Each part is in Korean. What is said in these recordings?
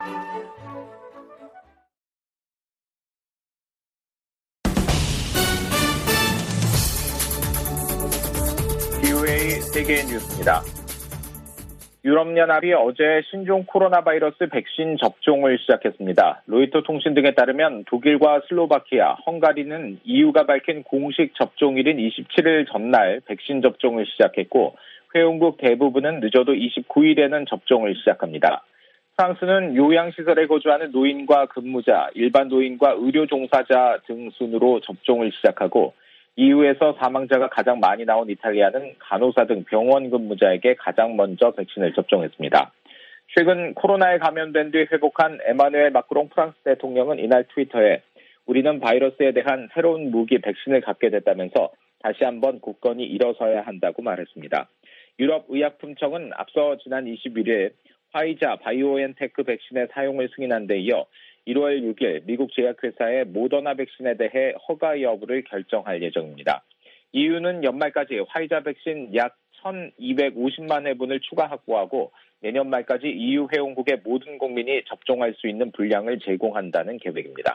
VOA 세계 뉴스입니다. 유럽연합이 어제 신종 코로나 바이러스 백신 접종을 시작했습니다. 로이터 통신 등에 따르면 독일과 슬로바키아, 헝가리는 EU가 밝힌 공식 접종일인 27일 전날 백신 접종을 시작했고 회원국 대부분은 늦어도 29일에는 접종을 시작합니다. 프랑스는 요양시설에 거주하는 노인과 근무자, 일반 노인과 의료 종사자 등 순으로 접종을 시작하고 EU에서 사망자가 가장 많이 나온 이탈리아는 간호사 등 병원 근무자에게 가장 먼저 백신을 접종했습니다. 최근 코로나에 감염된 뒤 회복한 에마누엘 마크롱 프랑스 대통령은 이날 트위터에 우리는 바이러스에 대한 새로운 무기 백신을 갖게 됐다면서 다시 한번 굳건히 일어서야 한다고 말했습니다. 유럽의약품청은 앞서 지난 21일 화이자 바이오엔테크 백신의 사용을 승인한 데 이어 1월 6일 미국 제약회사의 모더나 백신에 대해 허가 여부를 결정할 예정입니다. EU는 연말까지 화이자 백신 약 1,250만 회분을 추가 확보하고 내년 말까지 EU 회원국의 모든 국민이 접종할 수 있는 분량을 제공한다는 계획입니다.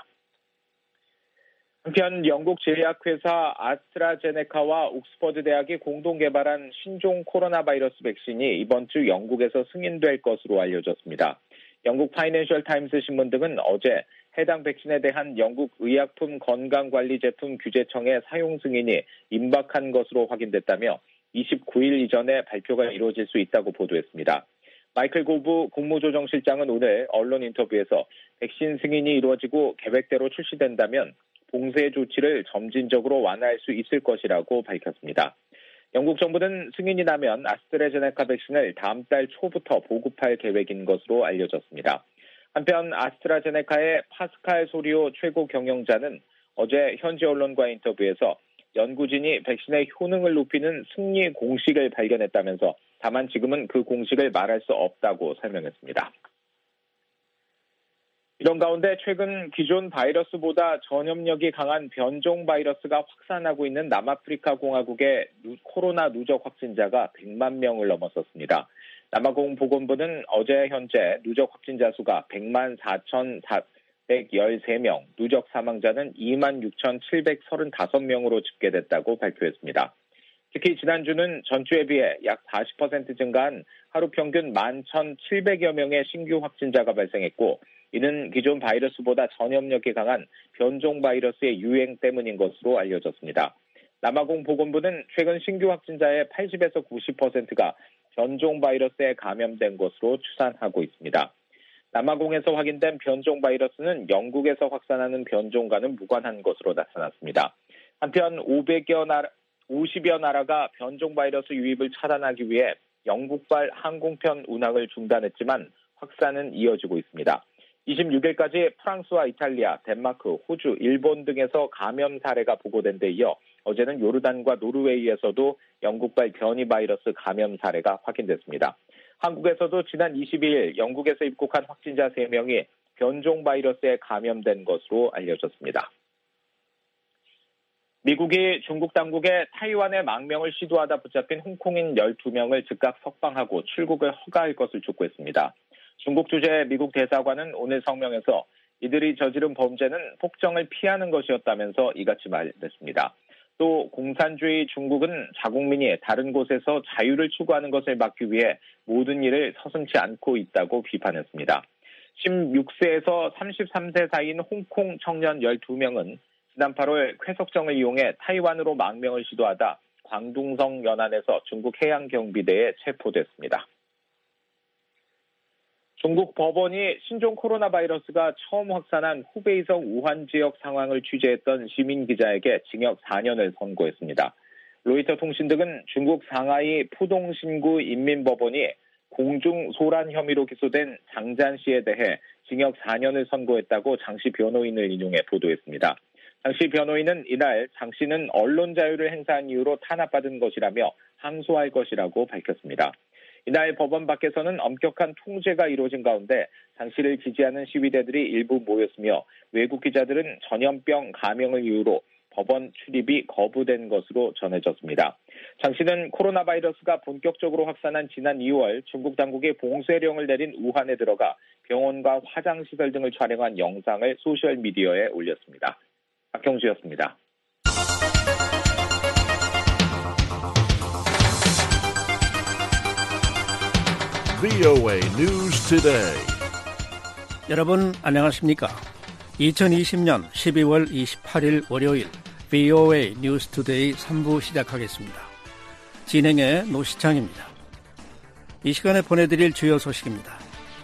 한편 영국 제약회사 아스트라제네카와 옥스퍼드 대학이 공동 개발한 신종 코로나 바이러스 백신이 이번 주 영국에서 승인될 것으로 알려졌습니다. 영국 파이낸셜 타임스 신문 등은 어제 해당 백신에 대한 영국 의약품 건강관리제품 규제청의 사용 승인이 임박한 것으로 확인됐다며 29일 이전에 발표가 이루어질 수 있다고 보도했습니다. 마이클 고브 국무조정실장은 오늘 언론 인터뷰에서 백신 승인이 이루어지고 계획대로 출시된다면 봉쇄 조치를 점진적으로 완화할 수 있을 것이라고 밝혔습니다. 영국 정부는 승인이 나면 아스트라제네카 백신을 다음 달 초부터 보급할 계획인 것으로 알려졌습니다. 한편 아스트라제네카의 파스칼 소리오 최고 경영자는 어제 현지 언론과의 인터뷰에서 연구진이 백신의 효능을 높이는 승리 공식을 발견했다면서 다만 지금은 그 공식을 말할 수 없다고 설명했습니다. 이런 가운데 최근 기존 바이러스보다 전염력이 강한 변종 바이러스가 확산하고 있는 남아프리카 공화국의 코로나 누적 확진자가 100만 명을 넘어섰습니다. 남아공보건부는 어제 현재 누적 확진자 수가 100만 4,413명, 누적 사망자는 2만 6,735명으로 집계됐다고 발표했습니다. 특히 지난주는 전주에 비해 약 40% 증가한 하루 평균 11,700여 명의 신규 확진자가 발생했고 이는 기존 바이러스보다 전염력이 강한 변종 바이러스의 유행 때문인 것으로 알려졌습니다. 남아공 보건부는 최근 신규 확진자의 80에서 90%가 변종 바이러스에 감염된 것으로 추산하고 있습니다. 남아공에서 확인된 변종 바이러스는 영국에서 확산하는 변종과는 무관한 것으로 나타났습니다. 한편 50여 나라가 변종 바이러스 유입을 차단하기 위해 영국발 항공편 운항을 중단했지만 확산은 이어지고 있습니다. 26일까지 프랑스와 이탈리아, 덴마크, 호주, 일본 등에서 감염 사례가 보고된 데 이어 어제는 요르단과 노르웨이에서도 영국발 변이 바이러스 감염 사례가 확인됐습니다. 한국에서도 지난 22일 영국에서 입국한 확진자 3명이 변종 바이러스에 감염된 것으로 알려졌습니다. 미국이 중국 당국에 타이완의 망명을 시도하다 붙잡힌 홍콩인 12명을 즉각 석방하고 출국을 허가할 것을 촉구했습니다. 중국 주재 미국 대사관은 오늘 성명에서 이들이 저지른 범죄는 폭정을 피하는 것이었다면서 이같이 말했습니다. 또 공산주의 중국은 자국민이 다른 곳에서 자유를 추구하는 것을 막기 위해 모든 일을 서슴지 않고 있다고 비판했습니다. 16세에서 33세 사이인 홍콩 청년 12명은 지난 8월 쾌속정을 이용해 타이완으로 망명을 시도하다 광둥성 연안에서 중국 해양경비대에 체포됐습니다. 중국 법원이 신종 코로나 바이러스가 처음 확산한 후베이성 우한 지역 상황을 취재했던 시민 기자에게 징역 4년을 선고했습니다. 로이터 통신 등은 중국 상하이 푸동신구 인민법원이 공중 소란 혐의로 기소된 장잔 씨에 대해 징역 4년을 선고했다고 장 씨 변호인을 인용해 보도했습니다. 장 씨 변호인은 이날 장 씨는 언론 자유를 행사한 이유로 탄압받은 것이라며 항소할 것이라고 밝혔습니다. 이날 법원 밖에서는 엄격한 통제가 이루어진 가운데 장 씨를 지지하는 시위대들이 일부 모였으며 외국 기자들은 전염병 감염을 이유로 법원 출입이 거부된 것으로 전해졌습니다. 장 씨는 코로나 바이러스가 본격적으로 확산한 지난 2월 중국 당국이 봉쇄령을 내린 우한에 들어가 병원과 화장시설 등을 촬영한 영상을 소셜미디어에 올렸습니다. 박경주였습니다. VOA News Today. 여러분 안녕하십니까? 2020년 12월 28일 월요일 VOA News Today 3부 시작하겠습니다. 진행의 노시창입니다. 이 시간에 보내드릴 주요 소식입니다.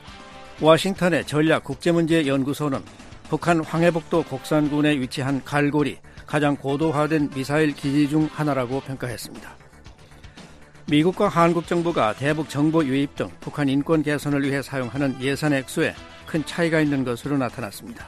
워싱턴의 전략국제문제연구소는 북한 황해북도 곡산군에 위치한 갈고리 가장 고도화된 미사일 기지 중 하나라고 평가했습니다. 미국과 한국 정부가 대북 정보 유입 등 북한 인권 개선을 위해 사용하는 예산 액수에 큰 차이가 있는 것으로 나타났습니다.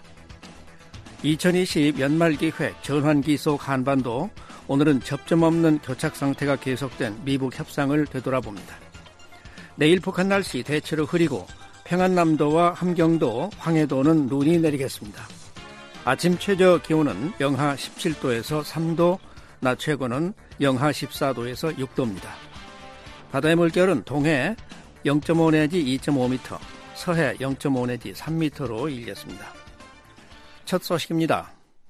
2020 연말기획 전환기 속 한반도, 오늘은 접점 없는 교착 상태가 계속된 미북 협상을 되돌아봅니다. 내일 북한 날씨 대체로 흐리고 평안남도와 함경도, 황해도는 눈이 내리겠습니다. 아침 최저 기온은 영하 17도에서 3도, 낮 최고는 영하 14도에서 6도입니다. 바다의 물결은 동해 0.5 내지 2.5m, 서해 0.5 내지 3m로 일겠습니다. 첫 소식입니다.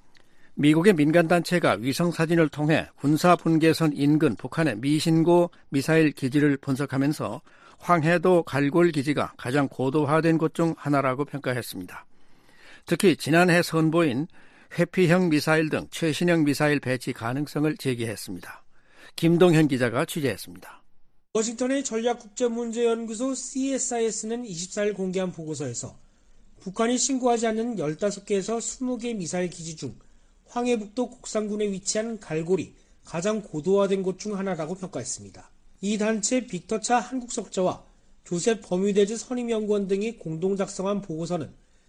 미국의 민간단체가 위성사진을 통해 군사분계선 인근 북한의 미신고 미사일 기지를 분석하면서 황해도 갈골 기지가 가장 고도화된 곳 중 하나라고 평가했습니다. 특히 지난해 선보인 회피형 미사일 등 최신형 미사일 배치 가능성을 제기했습니다. 김동현 기자가 취재했습니다. 워싱턴의 전략국제문제연구소 CSIS는 24일 공개한 보고서에서 북한이 신고하지 않는 15개에서 20개 미사일 기지 중 황해북도 곡산군에 위치한 갈고리 가장 고도화된 곳 중 하나라고 평가했습니다. 이 단체 빅터차 한국석자와 조셉 버뮤데즈 선임연구원 등이 공동 작성한 보고서는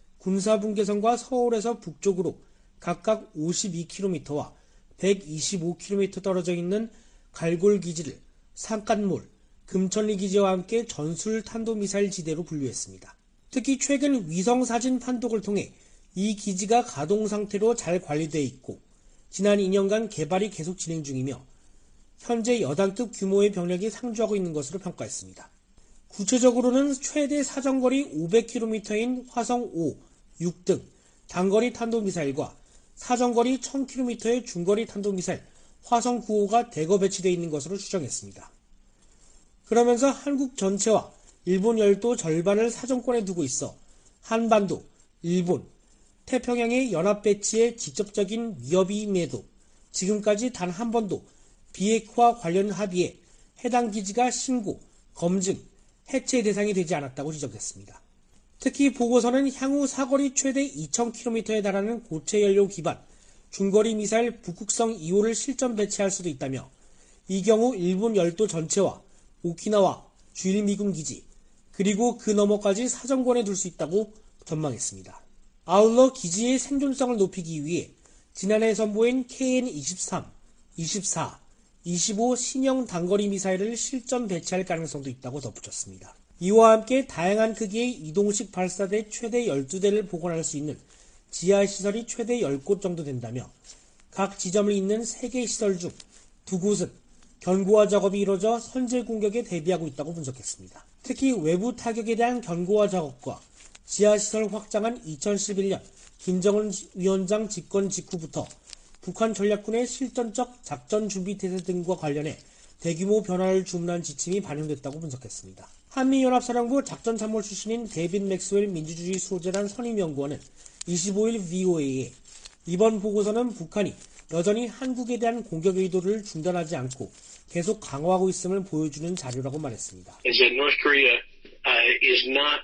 군사분계선과 서울에서 북쪽으로 각각 52km와 125km 떨어져 있는 갈골 기지를 산간몰, 금천리 기지와 함께 전술 탄도미사일 지대로 분류했습니다. 특히 최근 위성사진 판독을 통해 이 기지가 가동 상태로 잘 관리되어 있고 지난 2년간 개발이 계속 진행 중이며 현재 여단급 규모의 병력이 상주하고 있는 것으로 평가했습니다. 구체적으로는 최대 사정거리 500km인 화성 5, 6 등 단거리 탄도미사일과 사정거리 1000km의 중거리 탄도미사일 화성 9호가 대거 배치되어 있는 것으로 추정했습니다. 그러면서 한국 전체와 일본 열도 절반을 사정권에 두고 있어 한반도, 일본, 태평양의 연합 배치에 직접적인 위협임에도 지금까지 단 한 번도 비핵화 관련 합의에 해당 기지가 신고, 검증, 해체 대상이 되지 않았다고 지적했습니다. 특히 보고서는 향후 사거리 최대 2000km에 달하는 고체 연료 기반 중거리 미사일 북극성 2호를 실전 배치할 수도 있다며 이 경우 일본 열도 전체와 오키나와 주일 미군 기지 그리고 그 너머까지 사정권에 둘 수 있다고 전망했습니다. 아울러 기지의 생존성을 높이기 위해 지난해 선보인 KN-23, 24, 25 신형 단거리 미사일을 실전 배치할 가능성도 있다고 덧붙였습니다. 이와 함께 다양한 크기의 이동식 발사대 최대 12대를 복원할 수 있는 지하시설이 최대 10곳 정도 된다며 각 지점을 잇는 3개 시설 중 2곳은 견고화 작업이 이루어져 선제 공격에 대비하고 있다고 분석했습니다. 특히 외부 타격에 대한 견고화 작업과 지하시설 확장한 2011년 김정은 위원장 집권 직후부터 북한 전략군의 실전적 작전 준비 태세 등과 관련해 대규모 변화를 주문한 지침이 반영됐다고 분석했습니다. 한미연합사령부 작전参谋출신인 데이빗 맥스웰 민주주의 수호재단 선임연구원은 25일 VOA에 이번 보고서는 북한이 여전히 한국에 대한 공격 의도를 중단하지 않고 계속 강화하고 있음을 보여주는 자료라고 말했습니다. North Korea is not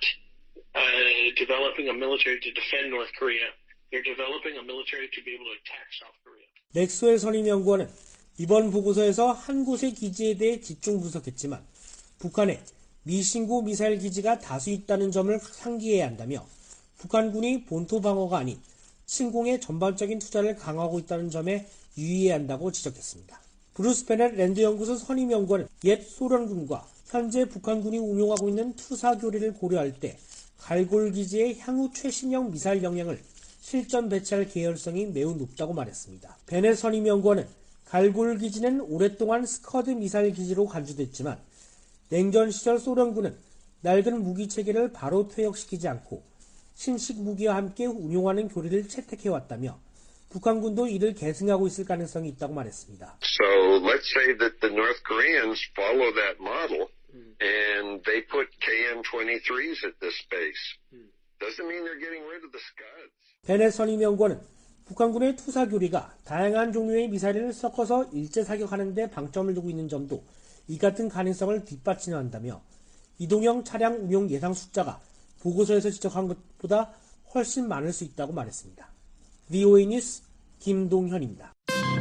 developing a military to defend North Korea. They're developing a military to be able to attack South Korea. 맥스웰 선임연구원은 이번 보고서에서 한 곳의 기지에 대해 집중 분석했지만 북한에 미신고 미사일 기지가 다수 있다는 점을 상기해야 한다며 북한군이 본토 방어가 아닌 침공에 전반적인 투자를 강화하고 있다는 점에 유의해야 한다고 지적했습니다. 브루스 베넷 랜드연구소 선임연구원은 옛 소련군과 현재 북한군이 운용하고 있는 투사 교리를 고려할 때 갈골 기지의 향후 최신형 미사일 역량을 실전 배치할 계열성이 매우 높다고 말했습니다. 베넷 선임연구원은 갈골 기지는 오랫동안 스커드 미사일 기지로 간주됐지만 냉전 시절 소련군은 낡은 무기 체계를 바로 퇴역시키지 않고 신식 무기와 함께 운용하는 교리를 채택해왔다며 북한군도 이를 계승하고 있을 가능성이 있다고 말했습니다. So let's say that the North Koreans follow that model and they put KN-23s at this base. Doesn't mean they're getting rid of the Scuds. 베넷 선임연구원은 북한군의 투사 교리가 다양한 종류의 미사일을 섞어서 일제 사격하는 데 방점을 두고 있는 점도 이 같은 가능성을 뒷받침한다며 이동형 차량 운용 예상 숫자가 보고서에서 지적한 것보다 훨씬 많을 수 있다고 말했습니다. VOA 뉴스 김동현입니다.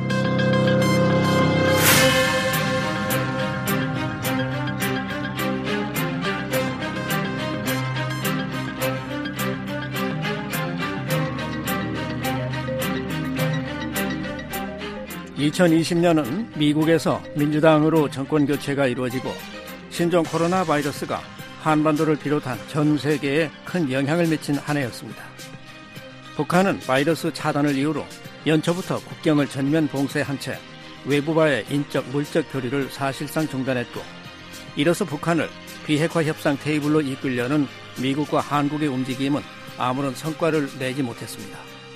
(2020년은) 미국에서 민주당으로 정권 교체가 이루어지고 신종 코로나 바이러스가 한반도를 비롯한 전 세계에 큰 영향을 미친 한 해였습니다. 북한은 바이러스 차단을 이유로 연초부터 국경을 전면 봉쇄한 채 외부와의 인적, 물적 교류를 사실상 중단했고, 이로써 북한을 비핵화 협상 테이블로 이끌려는 미국과 한국의 움직임은 아무런 성과를 내지 못했습니다.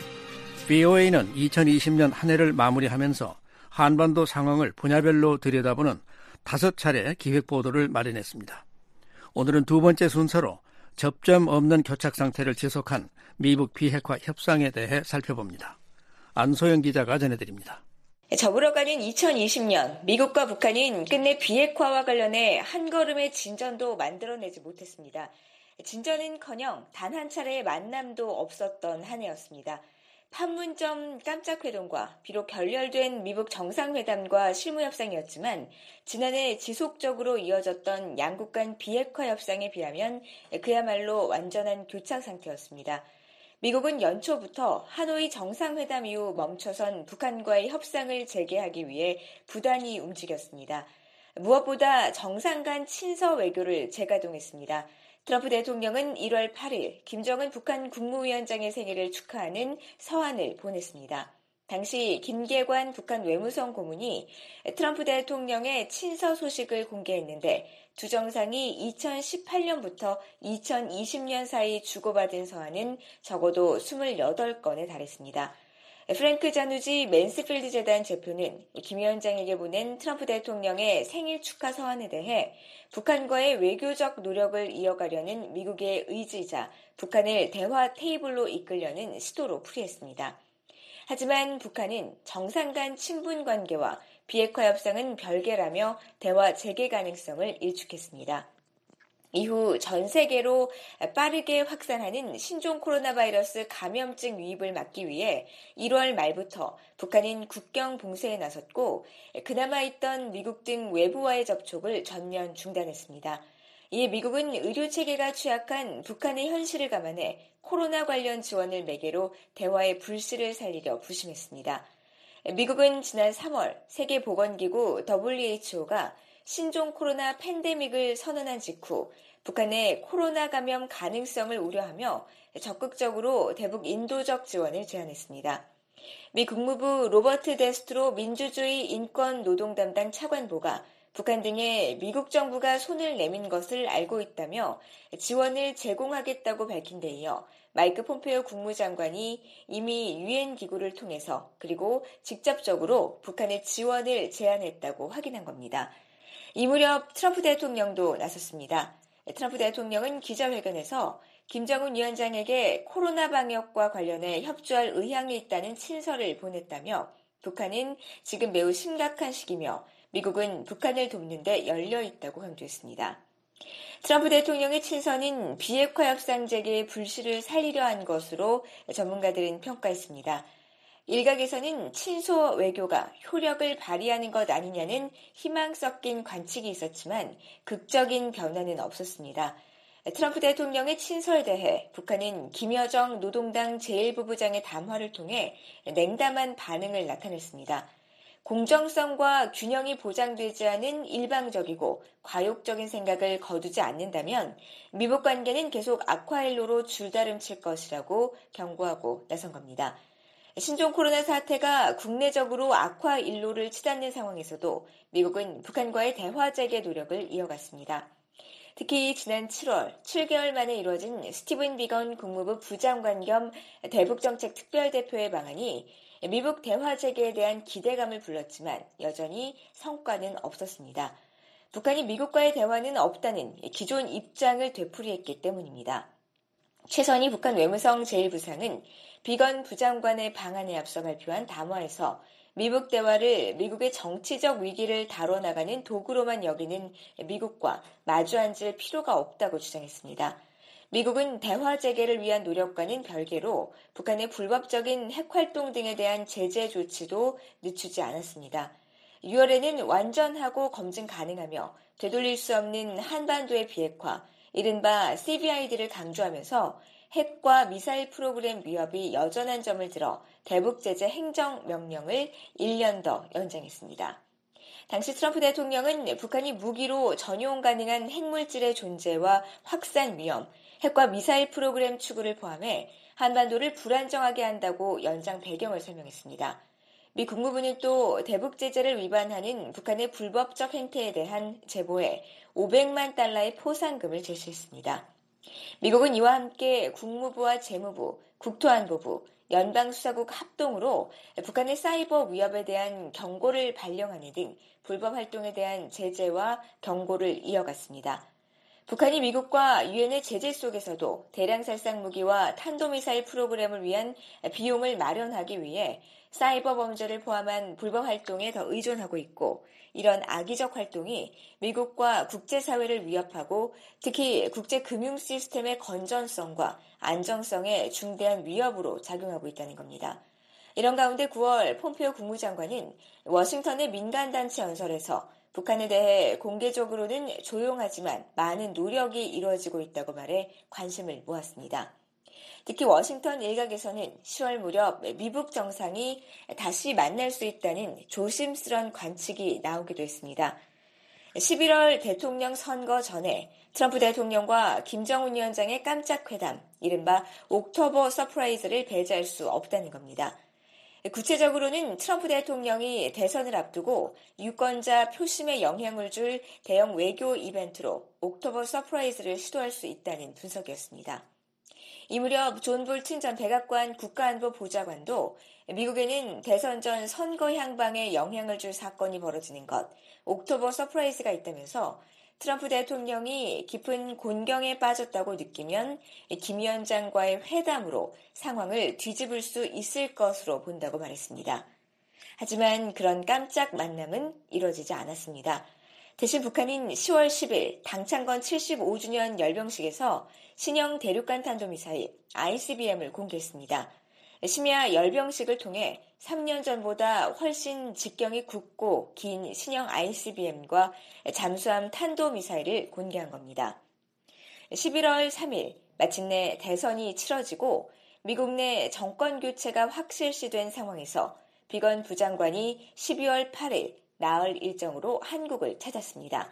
VOA는 2020년 한 해를 마무리하면서 한반도 상황을 분야별로 들여다보는 5차례 기획보도를 마련했습니다. 오늘은 두 번째 순서로 접점 없는 교착 상태를 지속한 미북 비핵화 협상에 대해 살펴봅니다. 안소영 기자가 전해드립니다. 저물어가는 2020년, 미국과 북한은 끝내 비핵화와 관련해 한 걸음의 진전도 만들어내지 못했습니다. 진전은커녕 단 한 차례의 만남도 없었던 한 해였습니다. 판문점 깜짝회동과 비록 결렬된 미북 정상회담과 실무협상이었지만 지난해 지속적으로 이어졌던 양국 간 비핵화 협상에 비하면 그야말로 완전한 교착 상태였습니다. 미국은 연초부터 하노이 정상회담 이후 멈춰선 북한과의 협상을 재개하기 위해 부단히 움직였습니다. 무엇보다 정상 간 친서 외교를 재가동했습니다. 트럼프 대통령은 1월 8일 김정은 북한 국무위원장의 생일을 축하하는 서한을 보냈습니다. 당시 김계관 북한 외무성 고문이 트럼프 대통령의 친서 소식을 공개했는데 두 정상이 2018년부터 2020년 사이 주고받은 서한은 적어도 28건에 달했습니다. 프랭크 자누지 맨스필드 재단 대표는 김 위원장에게 보낸 트럼프 대통령의 생일 축하 서한에 대해 북한과의 외교적 노력을 이어가려는 미국의 의지이자 북한을 대화 테이블로 이끌려는 시도로 풀이했습니다. 하지만 북한은 정상 간 친분 관계와 비핵화 협상은 별개라며 대화 재개 가능성을 일축했습니다. 이후 전 세계로 빠르게 확산하는 신종 코로나 바이러스 감염증 유입을 막기 위해 1월 말부터 북한은 국경 봉쇄에 나섰고 그나마 있던 미국 등 외부와의 접촉을 전면 중단했습니다. 이에 미국은 의료체계가 취약한 북한의 현실을 감안해 코로나 관련 지원을 매개로 대화의 불씨를 살리려 부심했습니다. 미국은 지난 3월 세계보건기구 WHO가 신종 코로나 팬데믹을 선언한 직후 북한의 코로나 감염 가능성을 우려하며 적극적으로 대북 인도적 지원을 제안했습니다. 미 국무부 로버트 데스트로 민주주의 인권 노동 담당 차관보가 북한 등에 미국 정부가 손을 내민 것을 알고 있다며 지원을 제공하겠다고 밝힌 데 이어 마이크 폼페이오 국무장관이 이미 유엔 기구를 통해서 그리고 직접적으로 북한의 지원을 제안했다고 확인한 겁니다. 이 무렵 트럼프 대통령도 나섰습니다. 트럼프 대통령은 기자회견에서 김정은 위원장에게 코로나 방역과 관련해 협조할 의향이 있다는 친서를 보냈다며 북한은 지금 매우 심각한 시기며 미국은 북한을 돕는 데 열려 있다고 강조했습니다. 트럼프 대통령의 친서는 비핵화 협상 재개의 불씨를 살리려 한 것으로 전문가들은 평가했습니다. 일각에서는 친서 외교가 효력을 발휘하는 것 아니냐는 희망 섞인 관측이 있었지만 극적인 변화는 없었습니다. 트럼프 대통령의 친서에 대해 북한은 김여정 노동당 제1부부장의 담화를 통해 냉담한 반응을 나타냈습니다. 공정성과 균형이 보장되지 않은 일방적이고 과욕적인 생각을 거두지 않는다면 미북 관계는 계속 악화일로로 줄다름칠 것이라고 경고하고 나선 겁니다. 신종 코로나 사태가 국내적으로 악화일로를 치닫는 상황에서도 미국은 북한과의 대화 재개 노력을 이어갔습니다. 특히 지난 7월 7개월 만에 이루어진 스티븐 비건 국무부 부장관 겸 대북정책 특별대표의 방한이 미북 대화 재개에 대한 기대감을 불렀지만 여전히 성과는 없었습니다. 북한이 미국과의 대화는 없다는 기존 입장을 되풀이했기 때문입니다. 최선희 북한 외무성 제1부상은 비건 부장관의 방한에 앞서 발표한 담화에서 미북 대화를 미국의 정치적 위기를 다뤄나가는 도구로만 여기는 미국과 마주 앉을 필요가 없다고 주장했습니다. 미국은 대화 재개를 위한 노력과는 별개로 북한의 불법적인 핵활동 등에 대한 제재 조치도 늦추지 않았습니다. 6월에는 완전하고 검증 가능하며 되돌릴 수 없는 한반도의 비핵화, 이른바 CVID를 강조하면서 핵과 미사일 프로그램 위협이 여전한 점을 들어 대북 제재 행정명령을 1년 더 연장했습니다. 당시 트럼프 대통령은 북한이 무기로 전용 가능한 핵물질의 존재와 확산 위험, 핵과 미사일 프로그램 추구를 포함해 한반도를 불안정하게 한다고 연장 배경을 설명했습니다. 미 국무부는 또 대북 제재를 위반하는 북한의 불법적 행태에 대한 제보에 500만 달러의 포상금을 제시했습니다. 미국은 이와 함께 국무부와 재무부, 국토안보부, 연방수사국 합동으로 북한의 사이버 위협에 대한 경고를 발령하는 등 불법 활동에 대한 제재와 경고를 이어갔습니다. 북한이 미국과 유엔의 제재 속에서도 대량 살상 무기와 탄도미사일 프로그램을 위한 비용을 마련하기 위해 사이버 범죄를 포함한 불법 활동에 더 의존하고 있고, 이런 악의적 활동이 미국과 국제사회를 위협하고 특히 국제금융 시스템의 건전성과 안정성에 중대한 위협으로 작용하고 있다는 겁니다. 이런 가운데 9월 폼페오 국무장관은 워싱턴의 민간단체 연설에서 북한에 대해 공개적으로는 조용하지만 많은 노력이 이루어지고 있다고 말해 관심을 모았습니다. 특히 워싱턴 일각에서는 10월 무렵 미북 정상이 다시 만날 수 있다는 조심스런 관측이 나오기도 했습니다. 11월 대통령 선거 전에 트럼프 대통령과 김정은 위원장의 깜짝 회담, 이른바 옥토버 서프라이즈를 배제할 수 없다는 겁니다. 구체적으로는 트럼프 대통령이 대선을 앞두고 유권자 표심에 영향을 줄 대형 외교 이벤트로 옥토버 서프라이즈를 시도할 수 있다는 분석이었습니다. 이 무렵 존 볼튼 전 백악관 국가안보 보좌관도 미국에는 대선 전 선거 향방에 영향을 줄 사건이 벌어지는 것, 옥토버 서프라이즈가 있다면서 트럼프 대통령이 깊은 곤경에 빠졌다고 느끼면 김 위원장과의 회담으로 상황을 뒤집을 수 있을 것으로 본다고 말했습니다. 하지만 그런 깜짝 만남은 이뤄지지 않았습니다. 대신 북한은 10월 10일 당창건 75주년 열병식에서 신형 대륙간 탄도미사일 ICBM을 공개했습니다. 심야 열병식을 통해 3년 전보다 훨씬 직경이 굵고 긴 신형 ICBM과 잠수함 탄도미사일을 공개한 겁니다. 11월 3일 마침내 대선이 치러지고 미국 내 정권 교체가 확실시된 상황에서 비건 부장관이 12월 8일 나흘 일정으로 한국을 찾았습니다.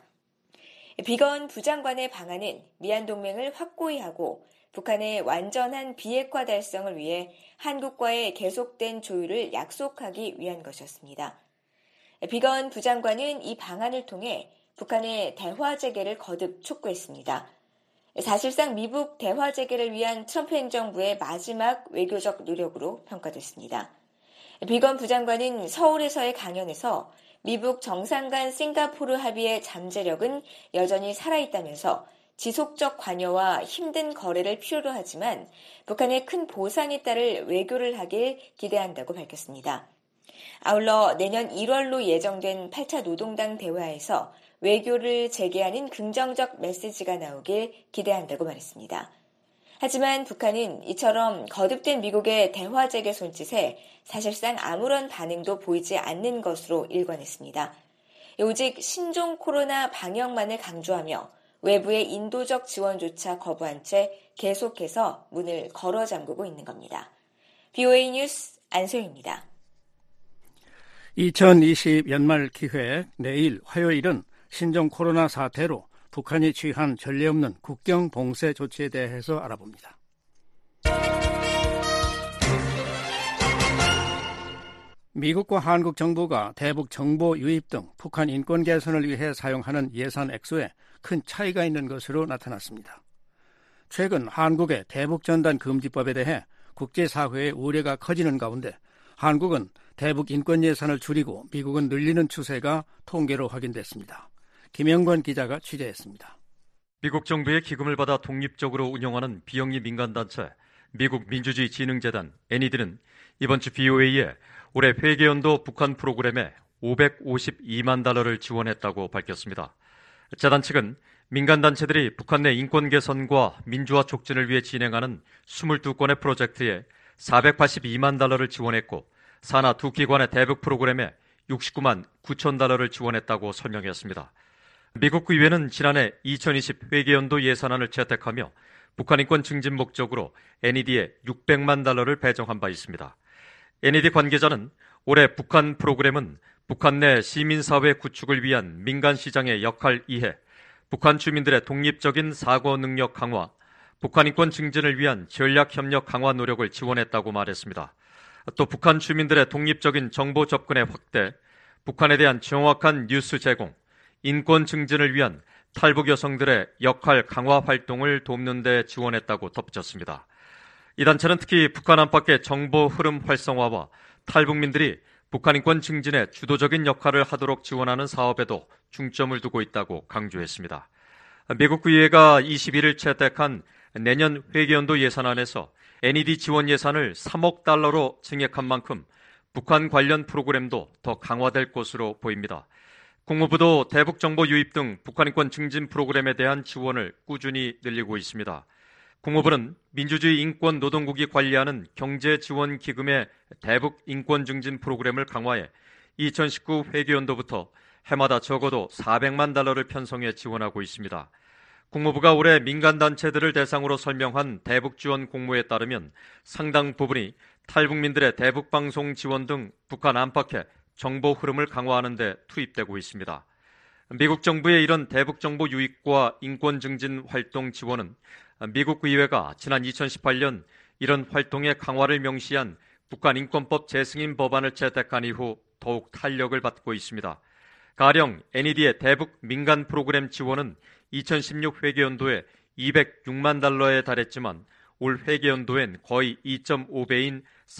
비건 부장관의 방안은 미한동맹을 확고히 하고 북한의 완전한 비핵화 달성을 위해 한국과의 계속된 조율을 약속하기 위한 것이었습니다. 비건 부장관은 이 방안을 통해 북한의 대화 재개를 거듭 촉구했습니다. 사실상 미북 대화 재개를 위한 트럼프 행정부의 마지막 외교적 노력으로 평가됐습니다. 비건 부장관은 서울에서의 강연에서 미북 정상 간 싱가포르 합의의 잠재력은 여전히 살아있다면서 지속적 관여와 힘든 거래를 필요로 하지만 북한의 큰 보상에 따를 외교를 하길 기대한다고 밝혔습니다. 아울러 내년 1월로 예정된 8차 노동당 대화에서 외교를 재개하는 긍정적 메시지가 나오길 기대한다고 말했습니다. 하지만 북한은 이처럼 거듭된 미국의 대화 재개 손짓에 사실상 아무런 반응도 보이지 않는 것으로 일관했습니다. 오직 신종 코로나 방역만을 강조하며 외부의 인도적 지원조차 거부한 채 계속해서 문을 걸어 잠그고 있는 겁니다. BOA 뉴스 안소영입니다. 2020 연말 기획 내일 화요일은 신종 코로나 사태로 북한이 취한 전례 없는 국경 봉쇄 조치에 대해서 알아봅니다. 미국과 한국 정부가 대북 정보 유입 등 북한 인권 개선을 위해 사용하는 예산 액수에 큰 차이가 있는 것으로 나타났습니다. 최근 한국의 대북 전단 금지법에 대해 국제사회의 우려가 커지는 가운데 한국은 대북 인권 예산을 줄이고 미국은 늘리는 추세가 통계로 확인됐습니다. 김영권 기자가 취재했습니다. 미국 정부의 기금을 받아 독립적으로 운영하는 비영리 민간단체 미국 민주주의진흥재단 NED는 이번 주 BOA에 올해 회계연도 북한 프로그램에 552만 달러를 지원했다고 밝혔습니다. 재단 측은 민간단체들이 북한 내 인권 개선과 민주화 촉진을 위해 진행하는 22건의 프로젝트에 482만 달러를 지원했고 산하 두 기관의 대북 프로그램에 69만 9천 달러를 지원했다고 설명했습니다. 미국 의회는 지난해 2020 회계연도 예산안을 채택하며 북한 인권 증진 목적으로 NED에 600만 달러를 배정한 바 있습니다. NED 관계자는 올해 북한 프로그램은 북한 내 시민사회 구축을 위한 민간시장의 역할 이해, 북한 주민들의 독립적인 사고 능력 강화, 북한 인권 증진을 위한 전략협력 강화 노력을 지원했다고 말했습니다. 또 북한 주민들의 독립적인 정보 접근의 확대, 북한에 대한 정확한 뉴스 제공, 인권 증진을 위한 탈북 여성들의 역할 강화 활동을 돕는 데 지원했다고 덧붙였습니다. 이 단체는 특히 북한 안팎의 정보 흐름 활성화와 탈북민들이 북한 인권 증진에 주도적인 역할을 하도록 지원하는 사업에도 중점을 두고 있다고 강조했습니다. 미국 의회가 21일 채택한 내년 회계연도 예산안에서 NED 지원 예산을 3억 달러로 증액한 만큼 북한 관련 프로그램도 더 강화될 것으로 보입니다. 국무부도 대북 정보 유입 등 북한 인권 증진 프로그램에 대한 지원을 꾸준히 늘리고 있습니다. 국무부는 민주주의 인권 노동국이 관리하는 경제지원기금의 대북 인권 증진 프로그램을 강화해 2019 회계연도부터 해마다 적어도 400만 달러를 편성해 지원하고 있습니다. 국무부가 올해 민간단체들을 대상으로 설명한 대북 지원 공모에 따르면 상당 부분이 탈북민들의 대북방송 지원 등 북한 안팎의 정보 흐름을 강화하는 데 투입되고 있습니다. 미국 정부의 이런 대북 정보 유입과 인권 증진 활동 지원은 미국 의회가 지난 2018년 이런 활동의 강화를 명시한 북한 인권법 재승인 법안을 채택한 이후 더욱 탄력을 받고 있습니다. 가령 NED의 대북 민간 프로그램 지원은 2016 회계연도에 206만 달러에 달했지만 올 회계연도엔 거의 2.5배인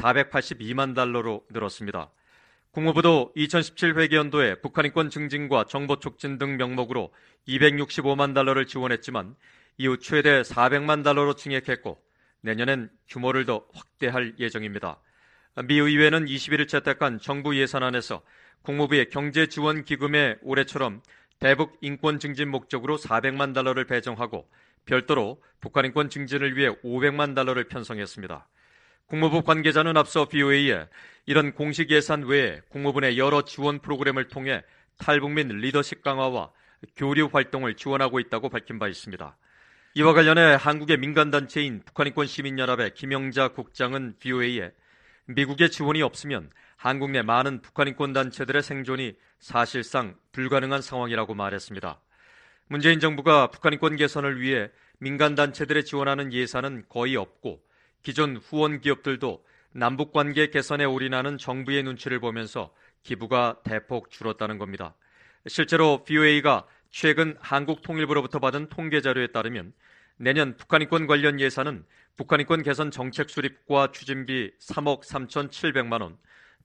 482만 달러로 늘었습니다. 국무부도 2017 회계연도에 북한 인권 증진과 정보 촉진 등 명목으로 265만 달러를 지원했지만 이후 최대 400만 달러로 증액했고 내년엔 규모를 더 확대할 예정입니다. 미 의회는 21일 채택한 정부 예산안에서 국무부의 경제지원기금에 올해처럼 대북 인권 증진 목적으로 400만 달러를 배정하고 별도로 북한 인권 증진을 위해 500만 달러를 편성했습니다. 국무부 관계자는 앞서 BOA에 이런 공식 예산 외에 국무부 내 여러 지원 프로그램을 통해 탈북민 리더십 강화와 교류 활동을 지원하고 있다고 밝힌 바 있습니다. 이와 관련해 한국의 민간단체인 북한인권시민연합의 김영자 국장은 BOA에 미국의 지원이 없으면 한국 내 많은 북한인권단체들의 생존이 사실상 불가능한 상황이라고 말했습니다. 문재인 정부가 북한인권 개선을 위해 민간단체들에 지원하는 예산은 거의 없고 기존 후원 기업들도 남북관계 개선에 올인하는 정부의 눈치를 보면서 기부가 대폭 줄었다는 겁니다. 실제로 BOA가 최근 한국통일부로부터 받은 통계자료에 따르면 내년 북한인권 관련 예산은 북한인권 개선 정책 수립과 추진비 3억 3,700만 원,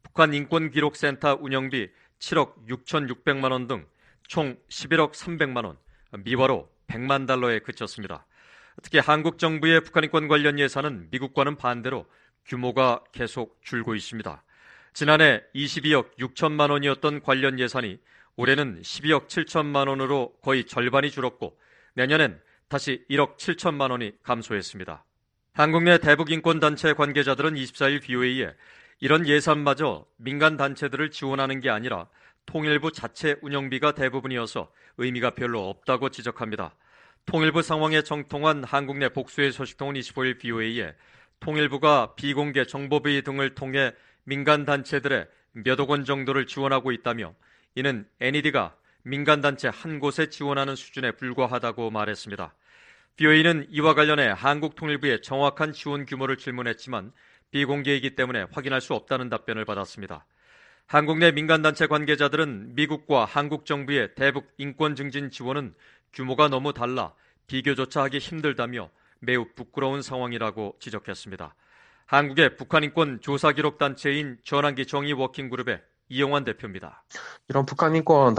북한인권기록센터 운영비 7억 6,600만 원 등 총 11억 300만 원, 미화로 100만 달러에 그쳤습니다. 특히 한국 정부의 북한인권 관련 예산은 미국과는 반대로 규모가 계속 줄고 있습니다. 지난해 22억 6천만 원이었던 관련 예산이 올해는 12억 7천만 원으로 거의 절반이 줄었고 내년엔 다시 1억 7천만 원이 감소했습니다. 한국 내 대북인권단체 관계자들은 24일 BOA에 이런 예산마저 민간단체들을 지원하는 게 아니라 통일부 자체 운영비가 대부분이어서 의미가 별로 없다고 지적합니다. 통일부 상황에 정통한 한국 내 복수의 소식통은 25일 BOA에 통일부가 비공개 정보비 등을 통해 민간단체들의 몇억 원 정도를 지원하고 있다며 이는 NED가 민간단체 한 곳에 지원하는 수준에 불과하다고 말했습니다. BOA는 이와 관련해 한국통일부에 정확한 지원 규모를 질문했지만 비공개이기 때문에 확인할 수 없다는 답변을 받았습니다. 한국 내 민간단체 관계자들은 미국과 한국 정부의 대북 인권 증진 지원은 규모가 너무 달라 비교조차 하기 힘들다며 매우 부끄러운 상황이라고 지적했습니다. 한국의 북한 인권 조사 기록 단체인 전환기 정의 워킹그룹의 이영환 대표입니다. 이런 북한 인권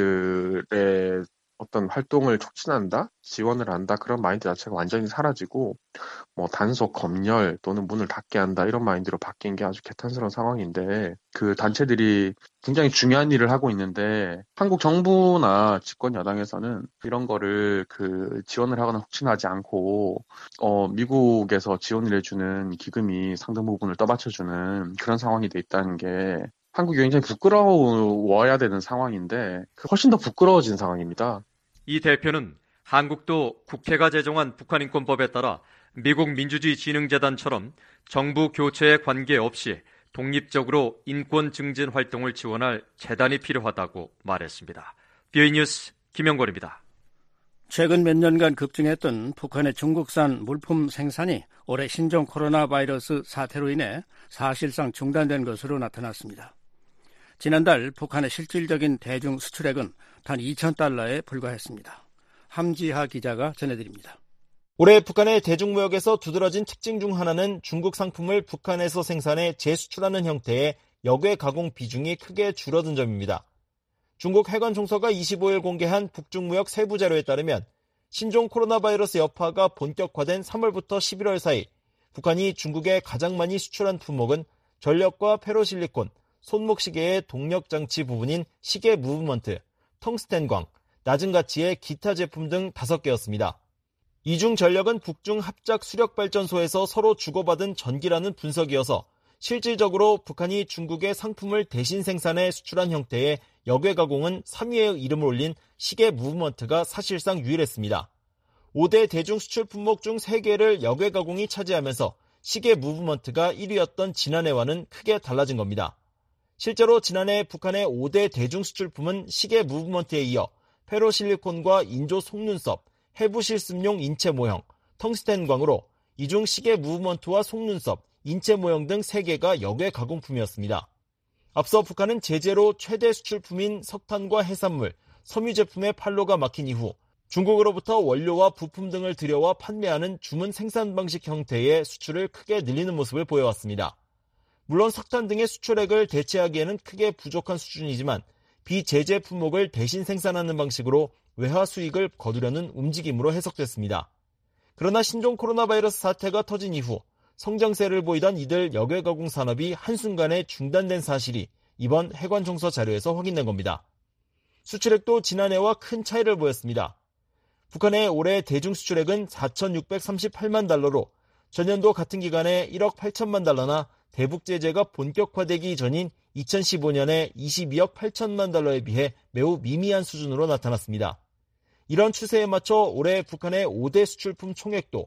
단체들의 어떤 활동을 촉진한다, 지원을 한다 그런 마인드 자체가 완전히 사라지고 단속, 검열 또는 문을 닫게 한다 이런 마인드로 바뀐 게 아주 개탄스러운 상황인데 그 단체들이 굉장히 중요한 일을 하고 있는데 한국 정부나 집권 여당에서는 이런 거를 지원을 하거나 촉진하지 않고 미국에서 지원을 해주는 기금이 상당 부분을 떠받쳐주는 그런 상황이 돼 있다는 게 한국이 굉장히 부끄러워야 되는 상황인데 훨씬 더 부끄러워진 상황입니다. 이 대표는 한국도 국회가 제정한 북한인권법에 따라 미국 민주주의진흥재단처럼 정부 교체에 관계없이 독립적으로 인권 증진 활동을 지원할 재단이 필요하다고 말했습니다. BOA 뉴스 김영걸입니다. 최근 몇 년간 급증했던 북한의 중국산 물품 생산이 올해 신종 코로나 바이러스 사태로 인해 사실상 중단된 것으로 나타났습니다. 지난달 북한의 실질적인 대중 수출액은 단 2,000달러에 불과했습니다. 함지하 기자가 전해드립니다. 올해 북한의 대중무역에서 두드러진 특징 중 하나는 중국 상품을 북한에서 생산해 재수출하는 형태의 역외 가공 비중이 크게 줄어든 점입니다. 중국 해관총서가 25일 공개한 북중무역 세부 자료에 따르면 신종 코로나 바이러스 여파가 본격화된 3월부터 11월 사이 북한이 중국에 가장 많이 수출한 품목은 전력과 페로실리콘, 손목시계의 동력장치 부분인 시계 무브먼트, 텅스텐광, 낮은 가치의 기타 제품 등 5개였습니다. 이중 전력은 북중 합작 수력발전소에서 서로 주고받은 전기라는 분석이어서 실질적으로 북한이 중국의 상품을 대신 생산해 수출한 형태의 역외 가공은 3위에 이름을 올린 시계 무브먼트가 사실상 유일했습니다. 5대 대중 수출 품목 중 3개를 역외 가공이 차지하면서 시계 무브먼트가 1위였던 지난해와는 크게 달라진 겁니다. 실제로 지난해 북한의 5대 대중 수출품은 시계 무브먼트에 이어 페로실리콘과 인조 속눈썹, 해부 실습용 인체 모형, 텅스텐광으로 이중 시계 무브먼트와 속눈썹, 인체 모형 등 3개가 역외 가공품이었습니다. 앞서 북한은 제재로 최대 수출품인 석탄과 해산물, 섬유 제품의 판로가 막힌 이후 중국으로부터 원료와 부품 등을 들여와 판매하는 주문 생산 방식 형태의 수출을 크게 늘리는 모습을 보여왔습니다. 물론 석탄 등의 수출액을 대체하기에는 크게 부족한 수준이지만 비제재 품목을 대신 생산하는 방식으로 외화 수익을 거두려는 움직임으로 해석됐습니다. 그러나 신종 코로나 바이러스 사태가 터진 이후 성장세를 보이던 이들 역외 가공 산업이 한순간에 중단된 사실이 이번 해관총서 자료에서 확인된 겁니다. 수출액도 지난해와 큰 차이를 보였습니다. 북한의 올해 대중 수출액은 4,638만 달러로 전년도 같은 기간에 1억 8천만 달러나 대북 제재가 본격화되기 전인 2015년에 22억 8천만 달러에 비해 매우 미미한 수준으로 나타났습니다. 이런 추세에 맞춰 올해 북한의 5대 수출품 총액도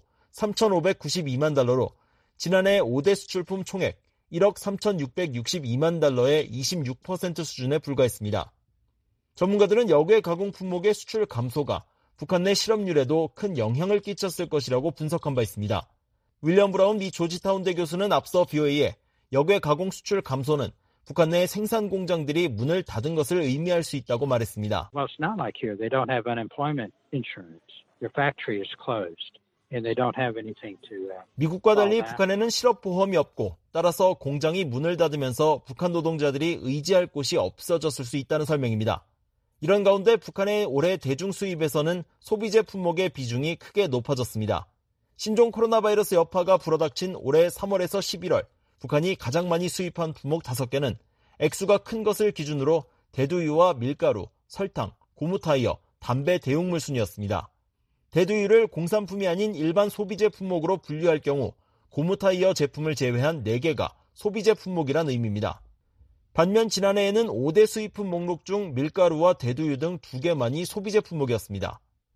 3,592만 달러로 지난해 5대 수출품 총액 1억 3,662만 달러의 26% 수준에 불과했습니다. 전문가들은 역외 가공 품목의 수출 감소가 북한 내 실업률에도 큰 영향을 끼쳤을 것이라고 분석한 바 있습니다. 윌리엄 브라운 미 조지타운대 교수는 앞서 BOA에 역외 가공 수출 감소는 북한 내 생산 공장들이 문을 닫은 것을 의미할 수 있다고 말했습니다. Well, it's not like here. They don't have unemployment insurance. Your factory is closed. And they don't have anything to 미국과 달리 북한에는 실업보험이 없고 따라서 공장이 문을 닫으면서 북한 노동자들이 의지할 곳이 없어졌을 수 있다는 설명입니다. 이런 가운데 북한의 올해 대중 수입에서는 소비재 품목의 비중이 크게 높아졌습니다. 신종 코로나 바이러스 여파가 불어닥친 올해 3월에서 11월 북한이 가장 많이 수입한 품목 5개는 액수가 큰 것을 기준으로 대두유와 밀가루, 설탕, 고무타이어, 담배 대용물 순이었습니다. 대두유를 공산품이 아닌 일반 소비재 품목으로 분류할 경우 고무타이어 제품을 제외한 4개가 소비재 품목이란 의미입니다. 반면 지난해에는 5대 수입품 목록 중 밀가루와 대두유 등 2개만이 소비재 품목이었습니다.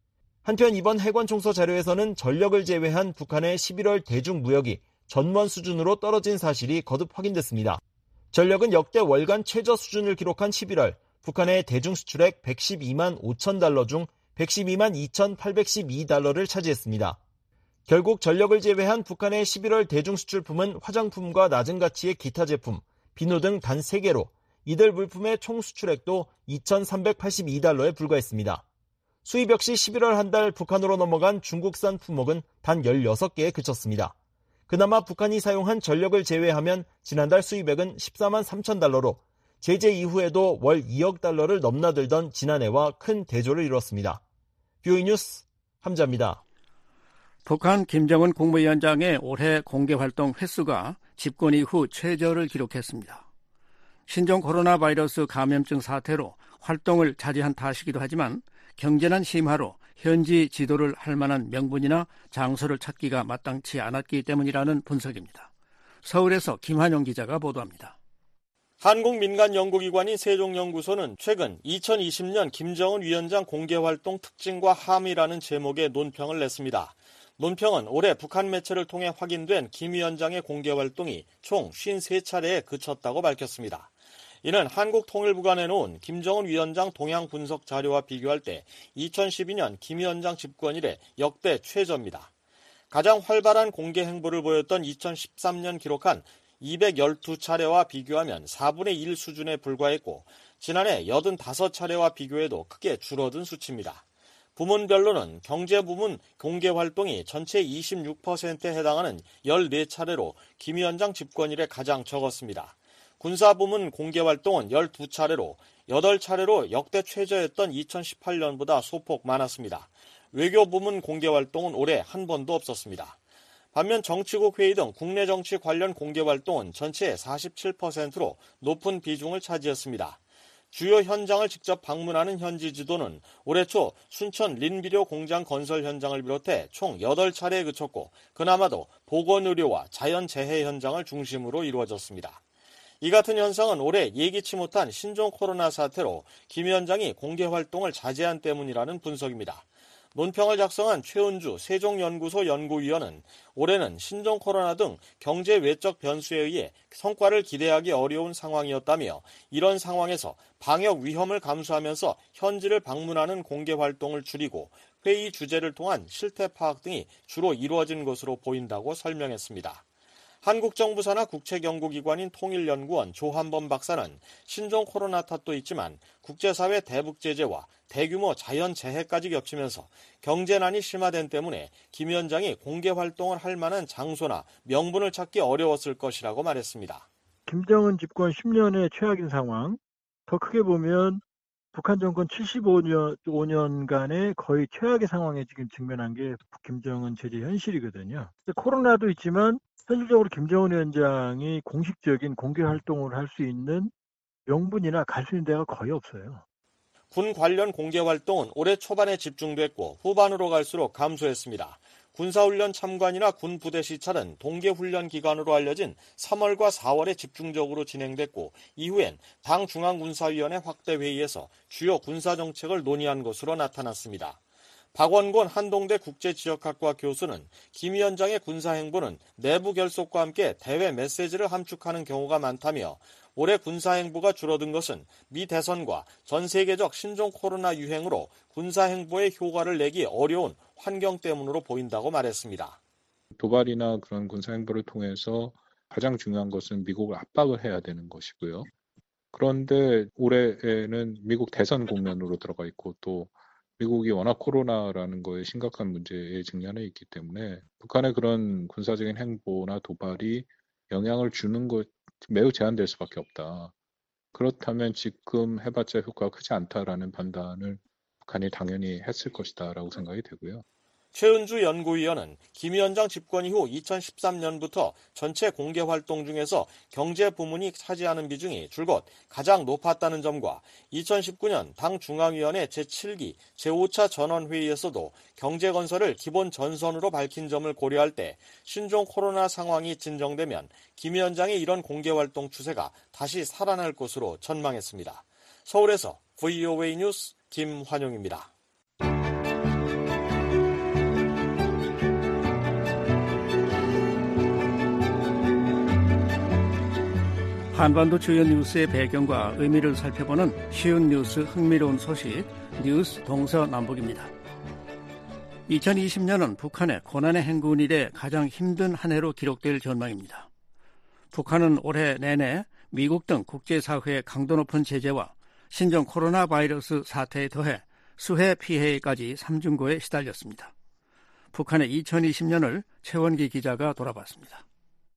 한편 이번 해관총서 자료에서는 전력을 제외한 북한의 11월 대중 무역이 전원 수준으로 떨어진 사실이 거듭 확인됐습니다. 전력은 역대 월간 최저 수준을 기록한 11월 북한의 대중 수출액 112만 5천 달러 중 112만 2,812달러를 차지했습니다. 결국 전력을 제외한 북한의 11월 대중 수출품은 화장품과 낮은 가치의 기타 제품, 비누 등 단 3개로 이들 물품의 총 수출액도 2,382달러에 불과했습니다. 수입 역시 11월 한 달 북한으로 넘어간 중국산 품목은 단 16개에 그쳤습니다. 그나마 북한이 사용한 전력을 제외하면 지난달 수입액은 14만 3천 달러로 제재 이후에도 월 2억 달러를 넘나들던 지난해와 큰 대조를 이뤘습니다. VOA 뉴스 함자입니다. 북한 김정은 국무위원장의 올해 공개활동 횟수가 집권 이후 최저를 기록했습니다. 신종 코로나 바이러스 감염증 사태로 활동을 자제한 탓이기도 하지만 경제난 심화로 현지 지도를 할 만한 명분이나 장소를 찾기가 마땅치 않았기 때문이라는 분석입니다. 서울에서 김환영 기자가 보도합니다. 한국 민간 연구기관인 세종연구소는 최근 2020년 김정은 위원장 공개활동 특징과 함의라는 제목의 논평을 냈습니다. 논평은 올해 북한 매체를 통해 확인된 김 위원장의 공개활동이 총 53차례에 그쳤다고 밝혔습니다. 이는 한국통일부가 내놓은 김정은 위원장 동향 분석 자료와 비교할 때 2012년 김 위원장 집권 이래 역대 최저입니다. 가장 활발한 공개 행보를 보였던 2013년 기록한 212차례와 비교하면 4분의 1 수준에 불과했고 지난해 85차례와 비교해도 크게 줄어든 수치입니다. 부문별로는 경제부문 공개활동이 전체 26%에 해당하는 14차례로 김 위원장 집권 이래 가장 적었습니다. 군사부문 공개활동은 12차례로 8차례로 역대 최저였던 2018년보다 소폭 많았습니다. 외교부문 공개활동은 올해 한 번도 없었습니다. 반면 정치국 회의 등 국내 정치 관련 공개활동은 전체의 47%로 높은 비중을 차지했습니다. 주요 현장을 직접 방문하는 현지 지도는 올해 초 순천 린비료 공장 건설 현장을 비롯해 총 8차례에 그쳤고 그나마도 보건의료와 자연재해 현장을 중심으로 이루어졌습니다. 이 같은 현상은 올해 예기치 못한 신종 코로나 사태로 김 위원장이 공개활동을 자제한 때문이라는 분석입니다. 논평을 작성한 최은주 세종연구소 연구위원은 올해는 신종 코로나 등 경제 외적 변수에 의해 성과를 기대하기 어려운 상황이었다며 이런 상황에서 방역 위험을 감수하면서 현지를 방문하는 공개활동을 줄이고 회의 주제를 통한 실태 파악 등이 주로 이루어진 것으로 보인다고 설명했습니다. 한국 정부 산하 국책연구기관인 통일연구원 조한범 박사는 신종 코로나 탓도 있지만 국제사회 대북 제재와 대규모 자연재해까지 겹치면서 경제난이 심화된 때문에 김 위원장이 공개활동을 할 만한 장소나 명분을 찾기 어려웠을 것이라고 말했습니다. 김정은 집권 10년의 최악인 상황, 더 크게 보면 북한 정권 75년간의 거의 최악의 상황에 지금 직면한 게 김정은 체제 현실이거든요. 코로나도 있지만 현실적으로 김정은 위원장이 공식적인 공개 활동을 할 수 있는 명분이나 갈 수 있는 데가 거의 없어요. 군 관련 공개 활동은 올해 초반에 집중됐고 후반으로 갈수록 감소했습니다. 군사훈련 참관이나 군 부대 시찰은 동계훈련 기간으로 알려진 3월과 4월에 집중적으로 진행됐고 이후엔 당 중앙군사위원회 확대회의에서 주요 군사정책을 논의한 것으로 나타났습니다. 박원곤 한동대 국제지역학과 교수는 김 위원장의 군사행보는 내부 결속과 함께 대외 메시지를 함축하는 경우가 많다며 올해 군사행보가 줄어든 것은 미 대선과 전 세계적 신종 코로나 유행으로 군사행보에 효과를 내기 어려운 환경 때문으로 보인다고 말했습니다. 도발이나 그런 군사행보를 통해서 가장 중요한 것은 미국을 압박을 해야 되는 것이고요. 그런데 올해에는 미국 대선 국면으로 들어가 있고 또 미국이 워낙 코로나라는 거에 심각한 문제에 직면해 있기 때문에 북한의 그런 군사적인 행보나 도발이 영향을 주는 것 매우 제한될 수밖에 없다. 그렇다면 지금 해봤자 효과가 크지 않다라는 판단을 북한이 당연히 했을 것이다라고 생각이 되고요. 최은주 연구위원은 김 위원장 집권 이후 2013년부터 전체 공개 활동 중에서 경제 부문이 차지하는 비중이 줄곧 가장 높았다는 점과 2019년 당 중앙위원회 제7기 제5차 전원회의에서도 경제건설을 기본 전선으로 밝힌 점을 고려할 때 신종 코로나 상황이 진정되면 김 위원장의 이런 공개 활동 추세가 다시 살아날 것으로 전망했습니다. 서울에서 VOA 뉴스 김환용입니다. 한반도 주요 뉴스의 배경과 의미를 살펴보는 쉬운 뉴스 흥미로운 소식 뉴스 동서남북입니다. 2020년은 북한의 고난의 행군 이래 가장 힘든 한 해로 기록될 전망입니다. 북한은 올해 내내 미국 등 국제사회의 강도 높은 제재와 신종 코로나 바이러스 사태에 더해 수해 피해까지 삼중고에 시달렸습니다. 북한의 2020년을 최원기 기자가 돌아봤습니다.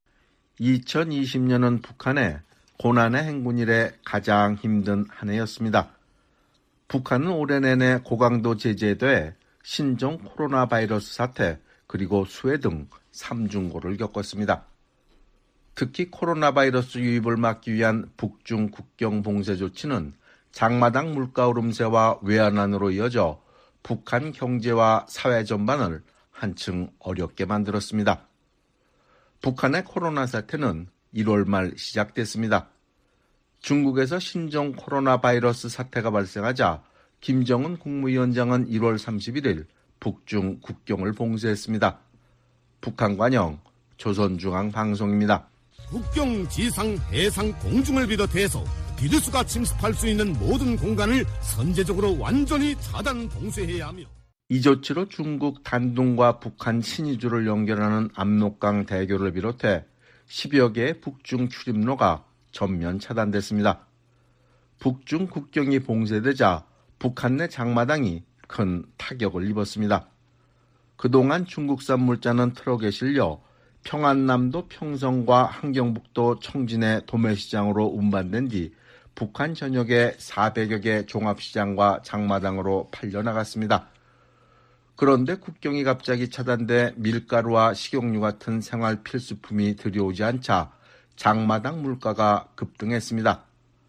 2020년은 북한의 고난의 행군 이래 가장 힘든 한 해였습니다. 북한은 올해 내내 고강도 제재에 더해 신종 코로나 바이러스 사태 그리고 수해 등 삼중고를 겪었습니다. 특히 코로나 바이러스 유입을 막기 위한 북중 국경 봉쇄 조치는 장마당 물가 오름세와 외환환으로 이어져 북한 경제와 사회 전반을 한층 어렵게 만들었습니다. 북한의 코로나 사태는 1월 말 시작됐습니다. 중국에서 신종 코로나 바이러스 사태가 발생하자 김정은 국무위원장은 1월 31일 북중 국경을 봉쇄했습니다. 북한 관영 조선중앙방송입니다. 국경, 지상, 해상, 공중을 비롯해서 비루스가 침습할 수 있는 모든 공간을 선제적으로 완전히 차단 봉쇄해야 하며 이 조치로 중국 단둥과 북한 신의주를 연결하는 압록강 대교를 비롯해 10여 개의 북중 출입로가 전면 차단됐습니다. 북중 국경이 봉쇄되자 북한 내 장마당이 큰 타격을 입었습니다. 그동안 중국산 물자는 트럭에 실려 평안남도 평성과 함경북도 청진의 도매시장으로 운반된 뒤 북한 전역의 400여 개 종합시장과 장마당으로 팔려나갔습니다. 그런데 국경이 갑자기 차단돼 밀가루와 식용유 같은 생활 필수품이 들여오지 않자 장마당 물가가 급등했습니다.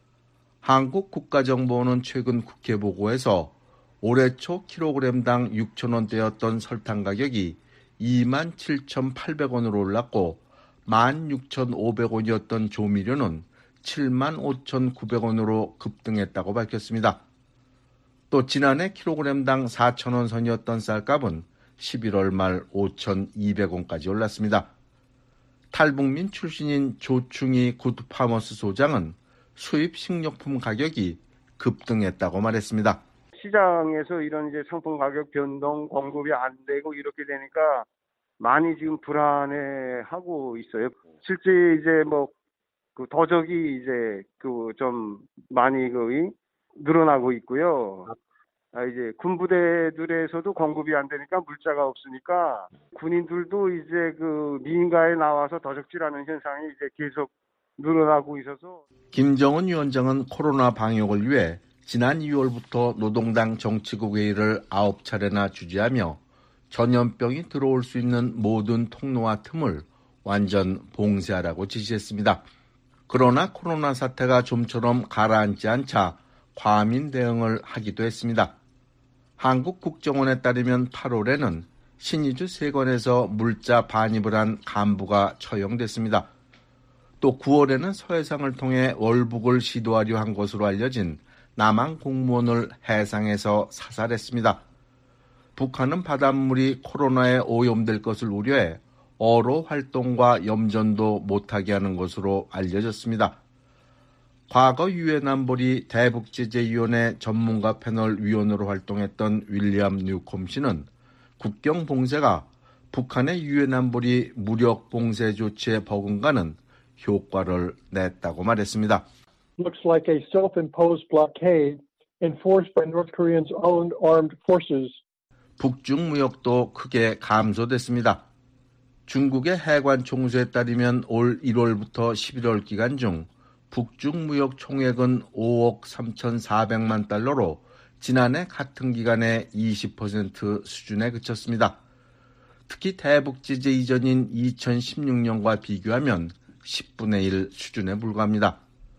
한국국가정보원은 최근 국회 보고에서 올해 초 킬로그램당 6,000원대였던 설탕 가격이 27,800원으로 올랐고 16,500원이었던 조미료는 75,900원으로 급등했다고 밝혔습니다. 또 지난해 킬로그램당 4,000원 선이었던 쌀값은 11월 말 5,200원까지 올랐습니다. 탈북민 출신인 조충희 굿파머스 소장은 수입 식료품 가격이 급등했다고 말했습니다. 시장에서 이런 이제 상품 가격 변동, 공급이 안 되고 이렇게 되니까 많이 지금 불안해하고 있어요. 실제 이제 그 더적이 이제 좀 많이 거의 늘어나고 있고요. 이제 군부대들에서도 공급이 안 되니까 물자가 없으니까 군인들도 이제 그 민가에 나와서 더적질하는 현상이 이제 계속 늘어나고 있어서. 김정은 위원장은 코로나 방역을 위해 지난 2월부터 노동당 정치국 회의를 9차례나 주재하며 전염병이 들어올 수 있는 모든 통로와 틈을 완전 봉쇄하라고 지시했습니다. 그러나 코로나 사태가 좀처럼 가라앉지 않자 과민 대응을 하기도 했습니다. 한국국정원에 따르면 8월에는 신의주 3건에서 물자 반입을 한 간부가 처형됐습니다. 또 9월에는 서해상을 통해 월북을 시도하려 한 것으로 알려진 남한 공무원을 해상에서 사살했습니다. 북한은 바닷물이 코로나에 오염될 것을 우려해 어로 활동과 염전도 못하게 하는 것으로 알려졌습니다. 과거 유엔 안보리 대북제재위원회 전문가 패널 위원으로 활동했던 윌리엄 뉴콤 씨는 국경 봉쇄가 북한의 유엔 안보리 무력 봉쇄 조치에 버금가는 효과를 냈다고 말했습니다. Looks like a self-imposed blockade enforced by North Korea's own armed forces. 북중 무역도 크게 감소됐습니다. 중국의 해관 총수에 따르면 올 1월부터 11월 기간 중 북중 무역 총액은 5억 3,400만 달러로 지난해 같은 기간의 20% 수준에 그쳤습니다. 특히 대북 제재 이전인 2016년과 비교하면 10분의 1 수준에 불과합니다.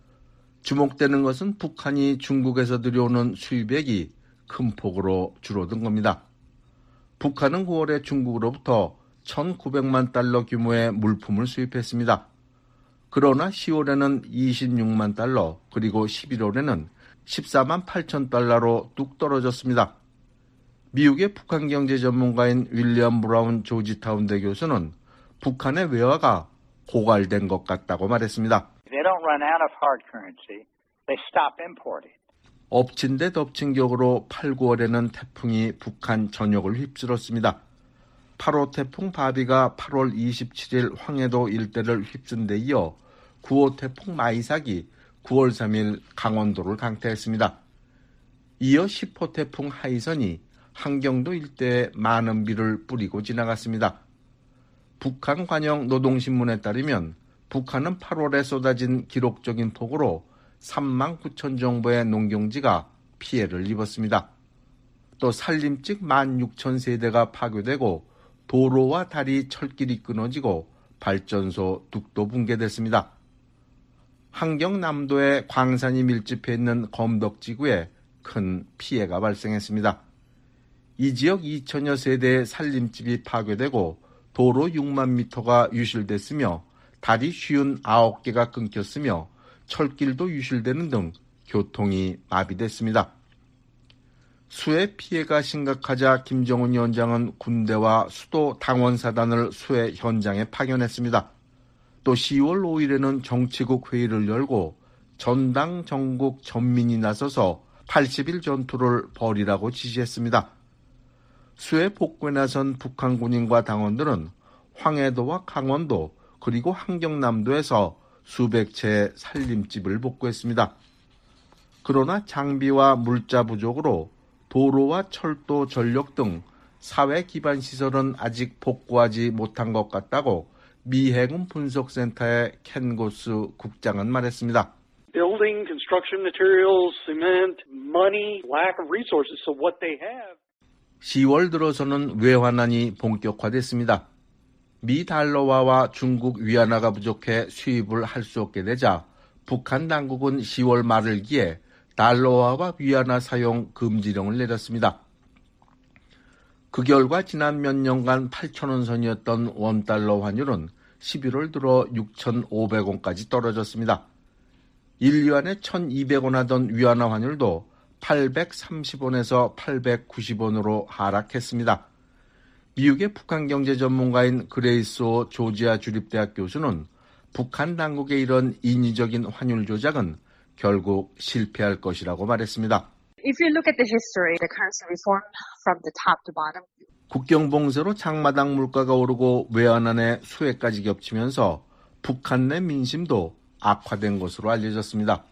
주목되는 것은 북한이 중국에서 들여오는 수입액이 큰 폭으로 줄어든 겁니다. 북한은 9월에 중국으로부터 1,900만 달러 규모의 물품을 수입했습니다. 그러나 10월에는 26만 달러, 그리고 11월에는 14만 8천 달러로 뚝 떨어졌습니다. 미국의 북한 경제 전문가인 윌리엄 브라운 조지타운대 교수는 북한의 외화가 고갈된 것 같다고 말했습니다. they don't run out of hard currency, they stop importing. 엎친 데 덮친 격으로 8, 9월에는 태풍이 북한 전역을 휩쓸었습니다. 8호 태풍 바비가 8월 27일 황해도 일대를 휩쓴 데 이어 9호 태풍 마이삭이 9월 3일 강원도를 강타했습니다. 이어 10호 태풍 하이선이 함경도 일대에 많은 비를 뿌리고 지나갔습니다. 북한 관영 노동신문에 따르면 북한은 8월에 쏟아진 기록적인 폭우로 3만 9천 정도의 농경지가 피해를 입었습니다. 또 산림집 16,000세대가 파괴되고 도로와 다리, 철길이 끊어지고 발전소, 둑도 붕괴됐습니다. 함경남도의 광산이 밀집해 있는 검덕지구에 큰 피해가 발생했습니다. 이 지역 2천여 세대의 산림집이 파괴되고 도로 6만 미터가 유실됐으며 다리 59개가 끊겼으며 철길도 유실되는 등 교통이 마비됐습니다. 수해 피해가 심각하자 김정은 위원장은 군대와 수도 당원사단을 수해 현장에 파견했습니다. 또 10월 5일에는 정치국 회의를 열고 전당 전국 전민이 나서서 80일 전투를 벌이라고 지시했습니다. 수해 복구에 나선 북한 군인과 당원들은 황해도와 강원도 그리고 함경남도에서 수백 채의 살림집을 복구했습니다. 그러나 장비와 물자 부족으로 도로와 철도, 전력 등 사회 기반 시설은 아직 복구하지 못한 것 같다고 미 해군 분석센터의 켄 고스 국장은 말했습니다. Building, construction materials, cement, money, lack of resources. So what they have. 10월 들어서는 외환난이 본격화됐습니다. 미 달러화와 중국 위안화가 부족해 수입을 할 수 없게 되자 북한 당국은 10월 말을 기해 달러화와 위안화 사용 금지령을 내렸습니다. 그 결과 지난 몇 년간 8,000원 선이었던 원달러 환율은 11월 들어 6,500원까지 떨어졌습니다. 1위안에 1,200원 하던 위안화 환율도 830원에서 890원으로 하락했습니다. 미국의 북한 경제 전문가인 그레이스 오 조지아 주립대학 교수는 북한 당국의 이런 인위적인 환율 조작은 결국 실패할 것이라고 말했습니다. If you look at the history, the currency reform from the top to bottom. 국경 봉쇄로 장마당 물가가 오르고 외환안에 수해까지 겹치면서 북한 내 민심도 악화된 것으로 알려졌습니다.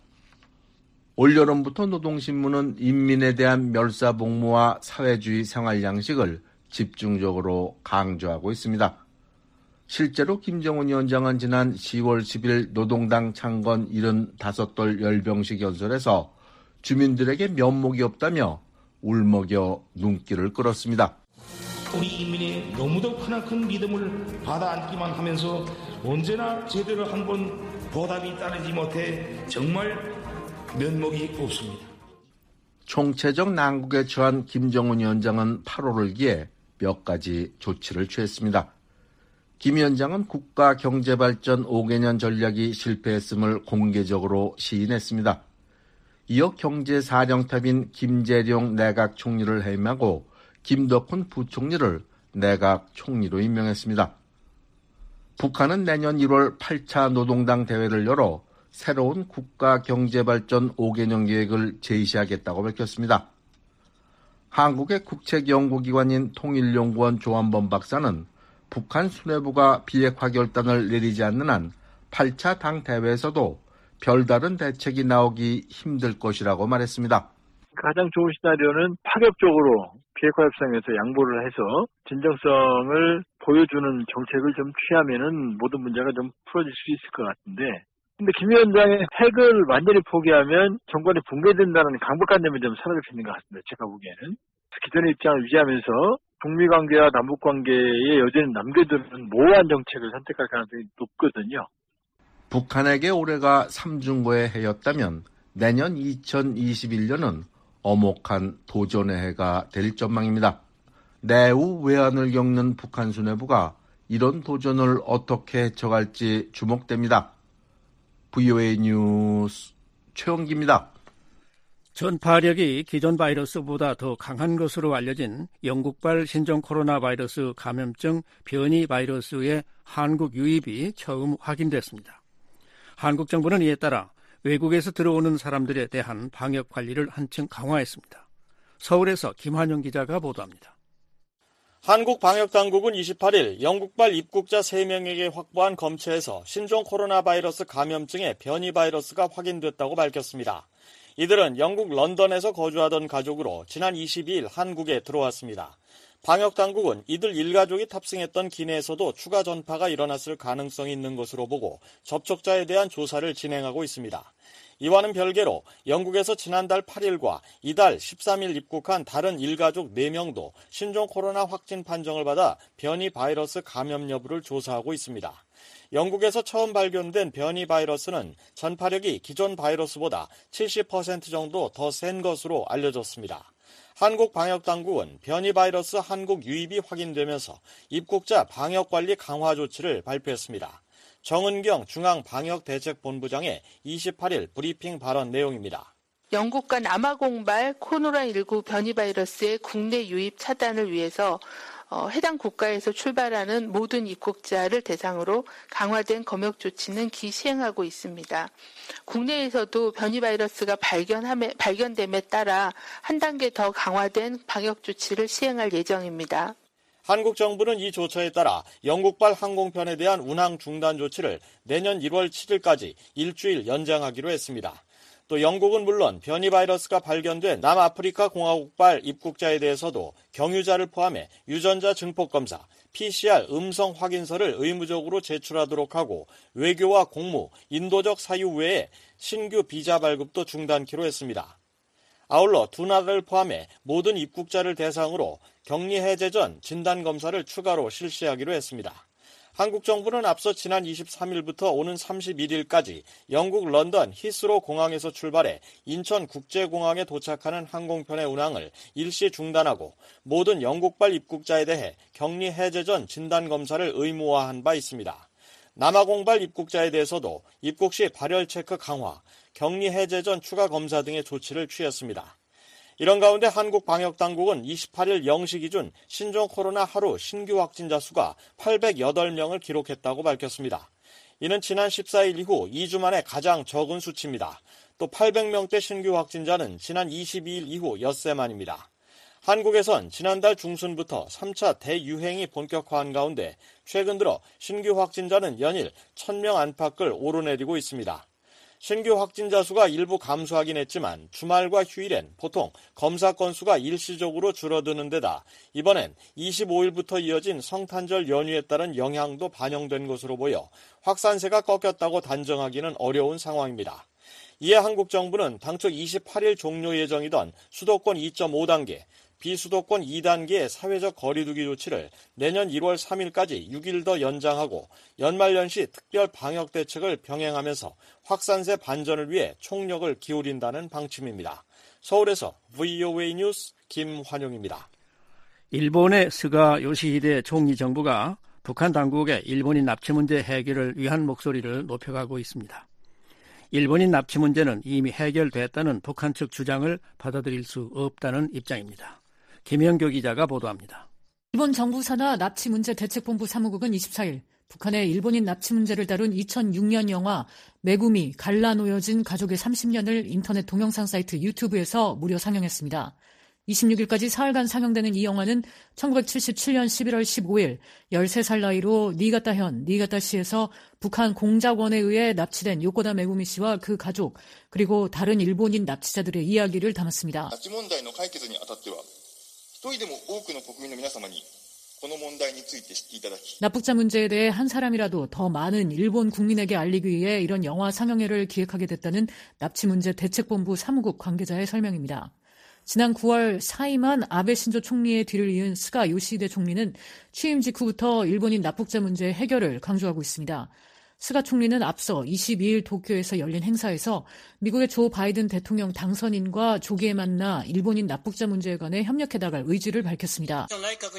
올여름부터 노동신문은 인민에 대한 멸사복무와 사회주의 생활 양식을 집중적으로 강조하고 있습니다. 실제로 김정은 위원장은 지난 10월 10일 노동당 창건 75돌 열병식 연설에서 주민들에게 면목이 없다며 울먹여 눈길을 끌었습니다. 우리 인민이 너무도 크나큰 믿음을 받아 안기만 하면서 언제나 제대로 한 번 보답이 따르지 못해 정말 면목이 없습니다. 총체적 난국에 처한 김정은 위원장은 8월을 기해 몇 가지 조치를 취했습니다. 김 위원장은 국가 경제발전 5개년 전략이 실패했음을 공개적으로 시인했습니다. 이어 경제사령탑인 김재룡 내각 총리를 해임하고 김덕훈 부총리를 내각 총리로 임명했습니다. 북한은 내년 1월 8차 노동당 대회를 열어 새로운 국가 경제발전 5개년 계획을 제시하겠다고 밝혔습니다. 한국의 국책연구기관인 통일연구원 조한범 박사는 북한 수뇌부가 비핵화 결단을 내리지 않는 한 8차 당 대회에서도 별다른 대책이 나오기 힘들 것이라고 말했습니다. 가장 좋은 시나리오는 파격적으로 비핵화 협상에서 양보를 해서 진정성을 보여주는 정책을 좀 취하면은 모든 문제가 좀 풀어질 수 있을 것 같은데, 근데 김 위원장의 핵을 완전히 포기하면 정권이 붕괴된다는 강박관념이 좀 사라질 수 있는 것 같습니다. 제가 보기에는. 기존의 입장을 유지하면서 북미 관계와 남북 관계에 여전히 남겨두는 모호한 정책을 선택할 가능성이 높거든요. 북한에게 올해가 삼중고의 해였다면 내년 2021년은 엄혹한 도전의 해가 될 전망입니다. 내후 외환을 겪는 북한 수뇌부가 이런 도전을 어떻게 헤쳐갈지 주목됩니다. VOA 뉴스 최원기입니다. 전파력이 기존 바이러스보다 더 강한 것으로 알려진 영국발 신종 코로나 바이러스 감염증 변이 바이러스의 한국 유입이 처음 확인됐습니다. 한국 정부는 이에 따라 외국에서 들어오는 사람들에 대한 방역 관리를 한층 강화했습니다. 서울에서 김환영 기자가 보도합니다. 한국 방역당국은 28일 영국발 입국자 3명에게 확보한 검체에서 신종 코로나 바이러스 감염증의 변이 바이러스가 확인됐다고 밝혔습니다. 이들은 영국 런던에서 거주하던 가족으로 지난 22일 한국에 들어왔습니다. 방역당국은 이들 일가족이 탑승했던 기내에서도 추가 전파가 일어났을 가능성이 있는 것으로 보고 접촉자에 대한 조사를 진행하고 있습니다. 이와는 별개로 영국에서 지난달 8일과 이달 13일 입국한 다른 일가족 4명도 신종 코로나 확진 판정을 받아 변이 바이러스 감염 여부를 조사하고 있습니다. 영국에서 처음 발견된 변이 바이러스는 전파력이 기존 바이러스보다 70% 정도 더 센 것으로 알려졌습니다. 한국 방역당국은 변이 바이러스 한국 유입이 확인되면서 입국자 방역관리 강화 조치를 발표했습니다. 정은경 중앙방역대책본부장의 28일 브리핑 발언 내용입니다. 영국과 남아공발 코로나19 변이 바이러스의 국내 유입 차단을 위해서 해당 국가에서 출발하는 모든 입국자를 대상으로 강화된 검역 조치는 시행하고 있습니다. 국내에서도 변이 바이러스가 발견됨에 따라 한 단계 더 강화된 방역 조치를 시행할 예정입니다. 한국 정부는 이 조처에 따라 영국발 항공편에 대한 운항 중단 조치를 내년 1월 7일까지 일주일 연장하기로 했습니다. 또 영국은 물론 변이 바이러스가 발견된 남아프리카 공화국발 입국자에 대해서도 경유자를 포함해 유전자 증폭 검사, PCR 음성 확인서를 의무적으로 제출하도록 하고 외교와 공무, 인도적 사유 외에 신규 비자 발급도 중단키로 했습니다. 아울러 두 나라를 포함해 모든 입국자를 대상으로 격리 해제 전 진단검사를 추가로 실시하기로 했습니다. 한국 정부는 앞서 지난 23일부터 오는 31일까지 영국 런던 히스로 공항에서 출발해 인천국제공항에 도착하는 항공편의 운항을 일시 중단하고 모든 영국발 입국자에 대해 격리 해제 전 진단검사를 의무화한 바 있습니다. 남아공발 입국자에 대해서도 입국 시 발열 체크 강화, 격리 해제 전 추가 검사 등의 조치를 취했습니다. 이런 가운데 한국 방역당국은 28일 0시 기준 신종 코로나 하루 신규 확진자 수가 808명을 기록했다고 밝혔습니다. 이는 지난 14일 이후 2주 만에 가장 적은 수치입니다. 또 800명대 신규 확진자는 지난 22일 이후 엿새 만입니다. 한국에선 지난달 중순부터 3차 대유행이 본격화한 가운데 최근 들어 신규 확진자는 연일 1000명 안팎을 오르내리고 있습니다. 신규 확진자 수가 일부 감소하긴 했지만 주말과 휴일엔 보통 검사 건수가 일시적으로 줄어드는 데다 이번엔 25일부터 이어진 성탄절 연휴에 따른 영향도 반영된 것으로 보여 확산세가 꺾였다고 단정하기는 어려운 상황입니다. 이에 한국 정부는 당초 28일 종료 예정이던 수도권 2.5단계, 비수도권 2단계의 사회적 거리두기 조치를 내년 1월 3일까지 6일 더 연장하고 연말연시 특별 방역 대책을 병행하면서 확산세 반전을 위해 총력을 기울인다는 방침입니다. 서울에서 VOA 뉴스 김환용입니다. 일본의 스가 요시히데 총리 정부가 북한 당국의 일본인 납치 문제 해결을 위한 목소리를 높여가고 있습니다. 일본인 납치 문제는 이미 해결됐다는 북한 측 주장을 받아들일 수 없다는 입장입니다. 김영교 기자가 보도합니다. 일본 정부 산하 납치 문제 대책본부 사무국은 24일 북한의 일본인 납치 문제를 다룬 2006년 영화 메구미 갈라놓여진 가족의 30년을 인터넷 동영상 사이트 유튜브에서 무료 상영했습니다. 26일까지 사흘간 상영되는 이 영화는 1977년 11월 15일 13살 나이로 니가타현, 니가타시에서 북한 공작원에 의해 납치된 요코다 메구미 씨와 그 가족, 그리고 다른 일본인 납치자들의 이야기를 담았습니다. 납치 문제의 해결에 아tatte와 납북자 문제에 대해 한 사람이라도 더 많은 일본 국민에게 알리기 위해 이런 영화 상영회를 기획하게 됐다는 납치 문제 대책본부 사무국 관계자의 설명입니다. 지난 9월 사임한 아베 신조 총리의 뒤를 이은 스가 요시히데 총리는 취임 직후부터 일본인 납북자 문제 해결을 강조하고 있습니다. 스가 총리는 앞서 22일 도쿄에서 열린 행사에서 미국의 조 바이든 대통령 당선인과 조기에 만나 일본인 납북자 문제에 관해 협력해나갈 의지를 밝혔습니다.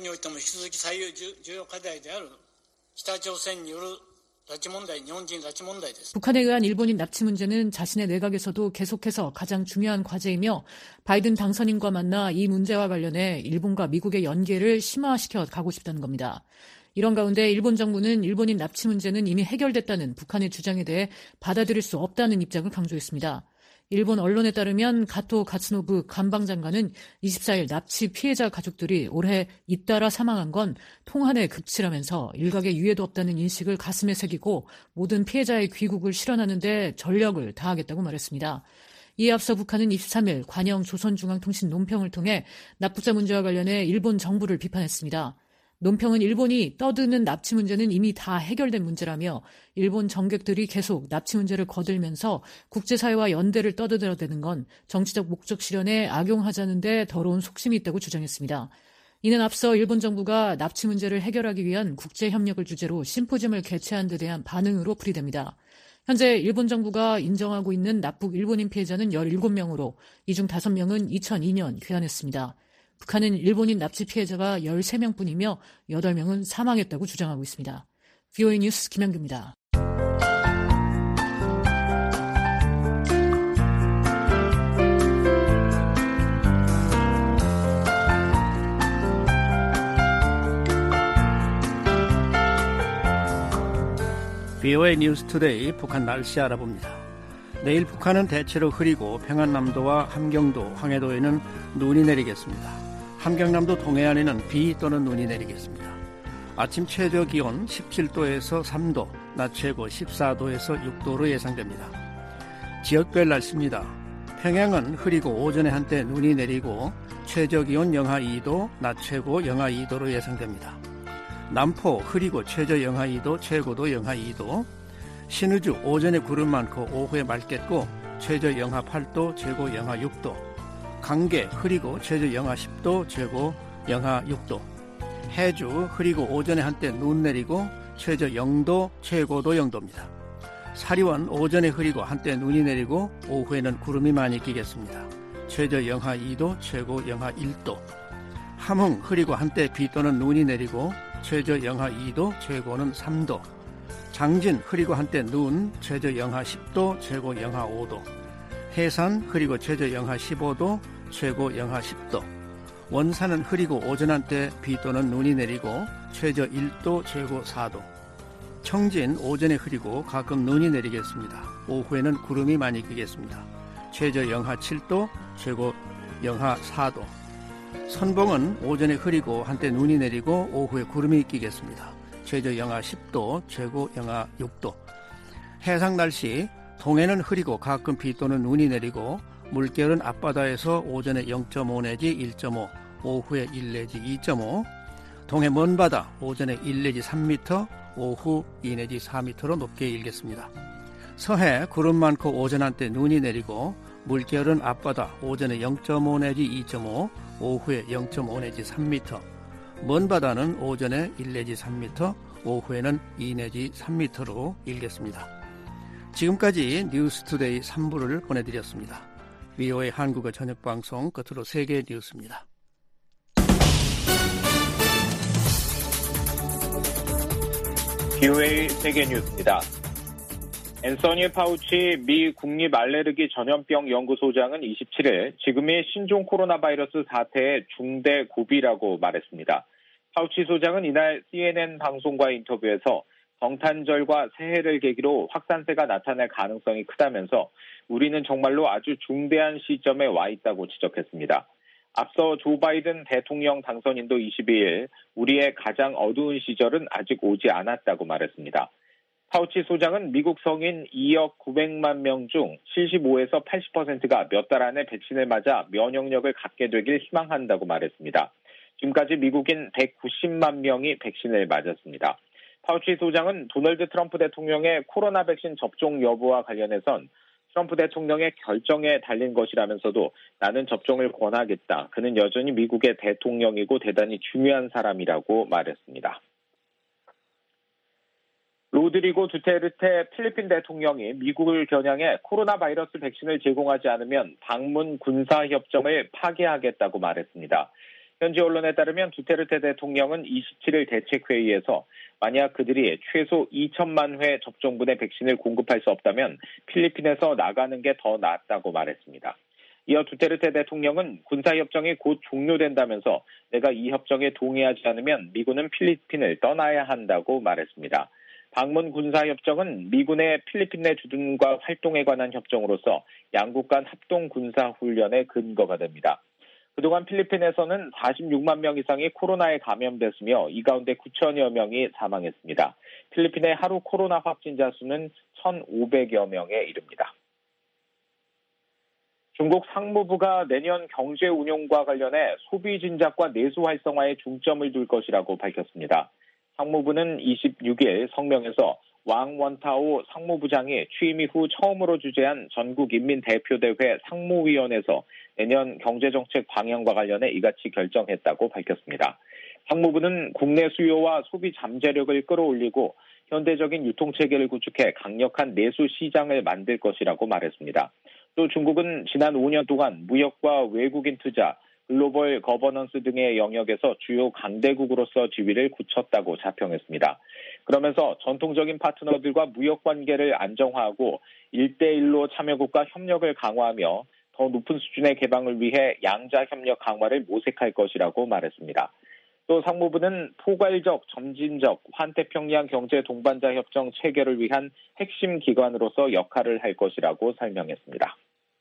북한에 의한 일본인 납치 문제는 자신의 내각에서도 계속해서 가장 중요한 과제이며 바이든 당선인과 만나 이 문제와 관련해 일본과 미국의 연계를 심화시켜 가고 싶다는 겁니다. 이런 가운데 일본 정부는 일본인 납치 문제는 이미 해결됐다는 북한의 주장에 대해 받아들일 수 없다는 입장을 강조했습니다. 일본 언론에 따르면 가토 가츠노부 관방장관은 24일 납치 피해자 가족들이 올해 잇따라 사망한 건 통한의 극치라면서 일각의 유해도 없다는 인식을 가슴에 새기고 모든 피해자의 귀국을 실현하는 데 전력을 다하겠다고 말했습니다. 이에 앞서 북한은 23일 관영 조선중앙통신 논평을 통해 납북자 문제와 관련해 일본 정부를 비판했습니다. 논평은 일본이 떠드는 납치 문제는 이미 다 해결된 문제라며 일본 정객들이 계속 납치 문제를 거들면서 국제사회와 연대를 떠들어대는 건 정치적 목적 실현에 악용하자는 데 더러운 속심이 있다고 주장했습니다. 이는 앞서 일본 정부가 납치 문제를 해결하기 위한 국제협력을 주제로 심포지엄을 개최한 데 대한 반응으로 풀이됩니다. 현재 일본 정부가 인정하고 있는 납북 일본인 피해자는 17명으로 이 중 5명은 2002년 귀환했습니다. 북한은 일본인 납치 피해자가 13명뿐이며 8명은 사망했다고 주장하고 있습니다. VOA 뉴스 김현규입니다. VOA 뉴스 투데이 북한 날씨 알아봅니다. 내일 북한은 대체로 흐리고 평안남도와 함경도, 황해도에는 눈이 내리겠습니다. 함경남도 동해안에는 비 또는 눈이 내리겠습니다. 아침 최저 기온 17도에서 3도, 낮 최고 14도에서 6도로 예상됩니다. 지역별 날씨입니다. 평양은 흐리고 오전에 한때 눈이 내리고 최저 기온 영하 2도, 낮 최고 영하 2도로 예상됩니다. 남포 흐리고 최저 영하 2도, 최고도 영하 2도. 신의주 오전에 구름 많고 오후에 맑겠고 최저 영하 8도, 최고 영하 6도. 강계 흐리고 최저 영하 10도, 최고 영하 6도. 해주 흐리고 오전에 한때 눈 내리고 최저 0도, 최고도 0도입니다. 사리원 오전에 흐리고 한때 눈이 내리고 오후에는 구름이 많이 끼겠습니다. 최저 영하 2도, 최고 영하 1도. 함흥 흐리고 한때 비 또는 눈이 내리고 최저 영하 2도, 최고는 3도. 장진 흐리고 한때 눈, 최저 영하 10도, 최고 영하 5도. 해산 흐리고 최저 영하 15도, 최고 영하 10도. 원산은 흐리고 오전 한때 비 또는 눈이 내리고 최저 1도, 최고 4도. 청진 오전에 흐리고 가끔 눈이 내리겠습니다. 오후에는 구름이 많이 끼겠습니다. 최저 영하 7도, 최고 영하 4도. 선봉은 오전에 흐리고 한때 눈이 내리고 오후에 구름이 끼겠습니다. 최저 영하 10도, 최고 영하 6도. 해상 날씨, 동해는 흐리고 가끔 비 또는 눈이 내리고 물결은 앞바다에서 오전에 0.5 내지 1.5, 오후에 1 내지 2.5. 동해 먼바다 오전에 1 내지 3m, 오후 2 내지 4m로 높게 일겠습니다. 서해 구름 많고 오전 한때 눈이 내리고 물결은 앞바다 오전에 0.5 내지 2.5, 오후에 0.5 내지 3m. 먼바다는 오전에 1 내지 3m, 오후에는 2 내지 3m로 일겠습니다. 지금까지 뉴스투데이 3부를 보내드렸습니다. VOA 한국어 저녁방송 끝으로 세계 뉴스입니다. VOA 세계 뉴스입니다. 앤서니 파우치 미 국립알레르기 전염병 연구소장은 27일 지금이 신종 코로나 바이러스 사태의 중대 고비라고 말했습니다. 파우치 소장은 이날 CNN 방송과의 인터뷰에서 성탄절과 새해를 계기로 확산세가 나타날 가능성이 크다면서 우리는 정말로 아주 중대한 시점에 와 있다고 지적했습니다. 앞서 조 바이든 대통령 당선인도 22일 우리의 가장 어두운 시절은 아직 오지 않았다고 말했습니다. 파우치 소장은 미국 성인 2억 900만 명 중 75에서 80%가 몇 달 안에 백신을 맞아 면역력을 갖게 되길 희망한다고 말했습니다. 지금까지 미국인 190만 명이 백신을 맞았습니다. 파우치 소장은 도널드 트럼프 대통령의 코로나 백신 접종 여부와 관련해선 트럼프 대통령의 결정에 달린 것이라면서도 나는 접종을 권하겠다. 그는 여전히 미국의 대통령이고 대단히 중요한 사람이라고 말했습니다. 로드리고 두테르테 필리핀 대통령이 미국을 겨냥해 코로나 바이러스 백신을 제공하지 않으면 방문 군사협정을 파기하겠다고 말했습니다. 현지 언론에 따르면 두테르테 대통령은 27일 대책회의에서 만약 그들이 최소 2천만 회 접종분의 백신을 공급할 수 없다면 필리핀에서 나가는 게 더 낫다고 말했습니다. 이어 두테르테 대통령은 군사협정이 곧 종료된다면서 내가 이 협정에 동의하지 않으면 미군은 필리핀을 떠나야 한다고 말했습니다. 방문 군사협정은 미군의 필리핀 내 주둔과 활동에 관한 협정으로서 양국 간 합동 군사훈련의 근거가 됩니다. 그동안 필리핀에서는 46만 명 이상이 코로나에 감염됐으며 이 가운데 9천여 명이 사망했습니다. 필리핀의 하루 코로나 확진자 수는 1,500여 명에 이릅니다. 중국 상무부가 내년 경제 운용과 관련해 소비 진작과 내수 활성화에 중점을 둘 것이라고 밝혔습니다. 상무부는 26일 성명에서 왕 원타오 상무부장이 취임 이후 처음으로 주재한 전국인민대표대회 상무위원회에서 내년 경제정책 방향과 관련해 이같이 결정했다고 밝혔습니다. 상무부는 국내 수요와 소비 잠재력을 끌어올리고 현대적인 유통체계를 구축해 강력한 내수 시장을 만들 것이라고 말했습니다. 또 중국은 지난 5년 동안 무역과 외국인 투자, 글로벌 거버넌스 등의 영역에서 주요 강대국으로서 지위를 굳혔다고 자평했습니다. 그러면서 전통적인 파트너들과 무역 관계를 안정화하고 1대1로 참여국과 협력을 강화하며 더 높은 수준의 개방을 위해 양자 협력 강화를 모색할 것이라고 말했습니다. 또 상무부는 포괄적, 점진적, 환태평양 경제 동반자 협정 체결을 위한 핵심 기관으로서 역할을 할 것이라고 설명했습니다.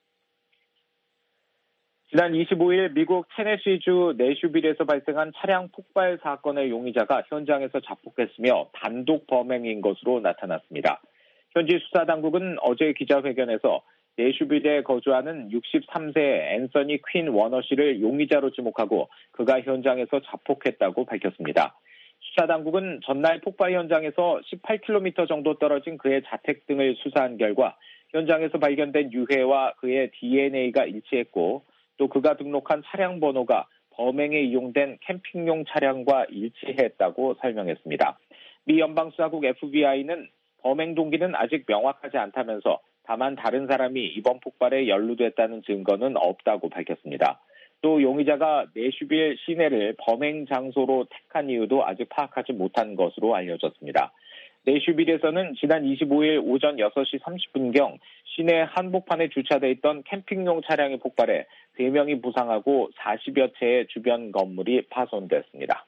지난 25일 미국 테네시주 내슈빌에서 발생한 차량 폭발 사건의 용의자가 현장에서 자폭했으며 단독 범행인 것으로 나타났습니다. 현지 수사당국은 어제 기자회견에서 내슈빌에 거주하는 63세 앤서니 퀸 워너 씨를 용의자로 지목하고 그가 현장에서 자폭했다고 밝혔습니다. 수사당국은 전날 폭발 현장에서 18km 정도 떨어진 그의 자택 등을 수사한 결과 현장에서 발견된 유해와 그의 DNA가 일치했고 또 그가 등록한 차량 번호가 범행에 이용된 캠핑용 차량과 일치했다고 설명했습니다. 미 연방수사국 FBI는 범행 동기는 아직 명확하지 않다면서 다만 다른 사람이 이번 폭발에 연루됐다는 증거는 없다고 밝혔습니다. 또 용의자가 내슈빌 시내를 범행 장소로 택한 이유도 아직 파악하지 못한 것으로 알려졌습니다. 내슈빌에서는 지난 25일 오전 6시 30분경 시내 한복판에 주차돼 있던 캠핑용 차량이 폭발해 3명이 부상하고 40여 채의 주변 건물이 파손됐습니다.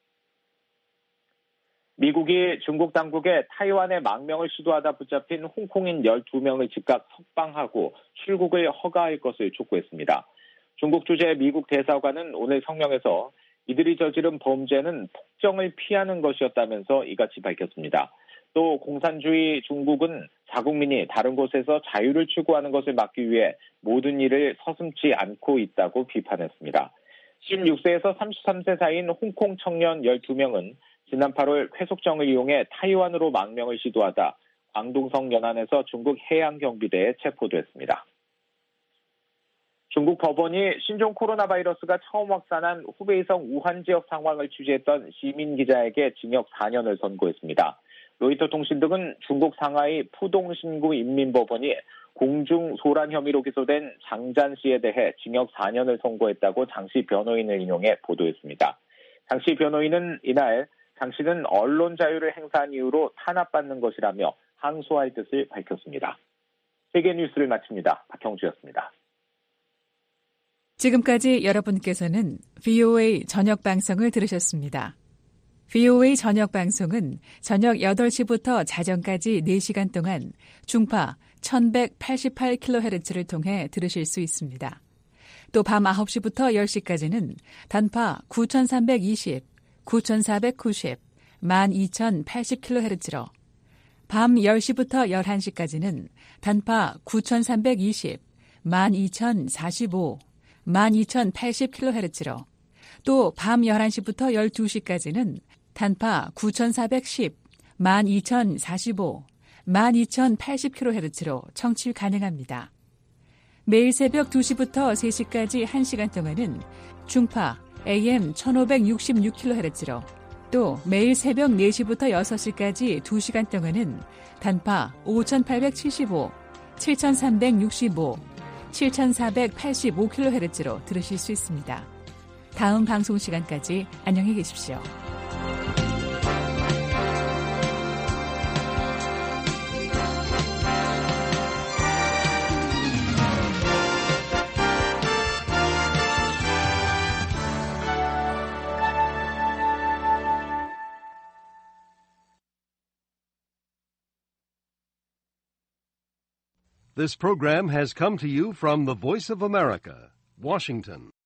미국이 중국 당국에 타이완의 망명을 시도하다 붙잡힌 홍콩인 12명을 즉각 석방하고 출국을 허가할 것을 촉구했습니다. 중국 주재 미국 대사관은 오늘 성명에서 이들이 저지른 범죄는 폭정을 피하는 것이었다면서 이같이 밝혔습니다. 또 공산주의 중국은 자국민이 다른 곳에서 자유를 추구하는 것을 막기 위해 모든 일을 서슴지 않고 있다고 비판했습니다. 16세에서 33세 사이인 홍콩 청년 12명은 지난 8월 회속정을 이용해 타이완으로 망명을 시도하다 광동성 연안에서 중국 해양경비대에 체포됐습니다. 중국 법원이 신종 코로나 바이러스가 처음 확산한 후베이성 우한 지역 상황을 취재했던 시민 기자에게 징역 4년을 선고했습니다. 로이터 통신 등은 중국 상하이 푸동신구 인민법원이 공중 소란 혐의로 기소된 장잔 씨에 대해 징역 4년을 선고했다고 장 씨 변호인을 인용해 보도했습니다. 장 씨 변호인은 이날 장 씨는 언론 자유를 행사한 이유로 탄압받는 것이라며 항소할 뜻을 밝혔습니다. 세계 뉴스를 마칩니다. 박형주였습니다. 지금까지 여러분께서는 VOA 저녁 방송을 들으셨습니다. VOA 저녁 방송은 저녁 8시부터 자정까지 4시간 동안 중파 1188kHz를 통해 들으실 수 있습니다. 또 밤 9시부터 10시까지는 단파 9320, 9490, 12080kHz로 밤 10시부터 11시까지는 단파 9320, 12045, 12080kHz로 또 밤 11시부터 12시까지는 단파 9410, 12045, 12080kHz로 청취 가능합니다. 매일 새벽 2시부터 3시까지 1시간 동안은 중파 AM 1566kHz로 또 매일 새벽 4시부터 6시까지 2시간 동안은 단파 5875, 7365, 7485kHz로 들으실 수 있습니다. 다음 방송 시간까지 안녕히 계십시오. This program has come to you from the Voice of America, Washington.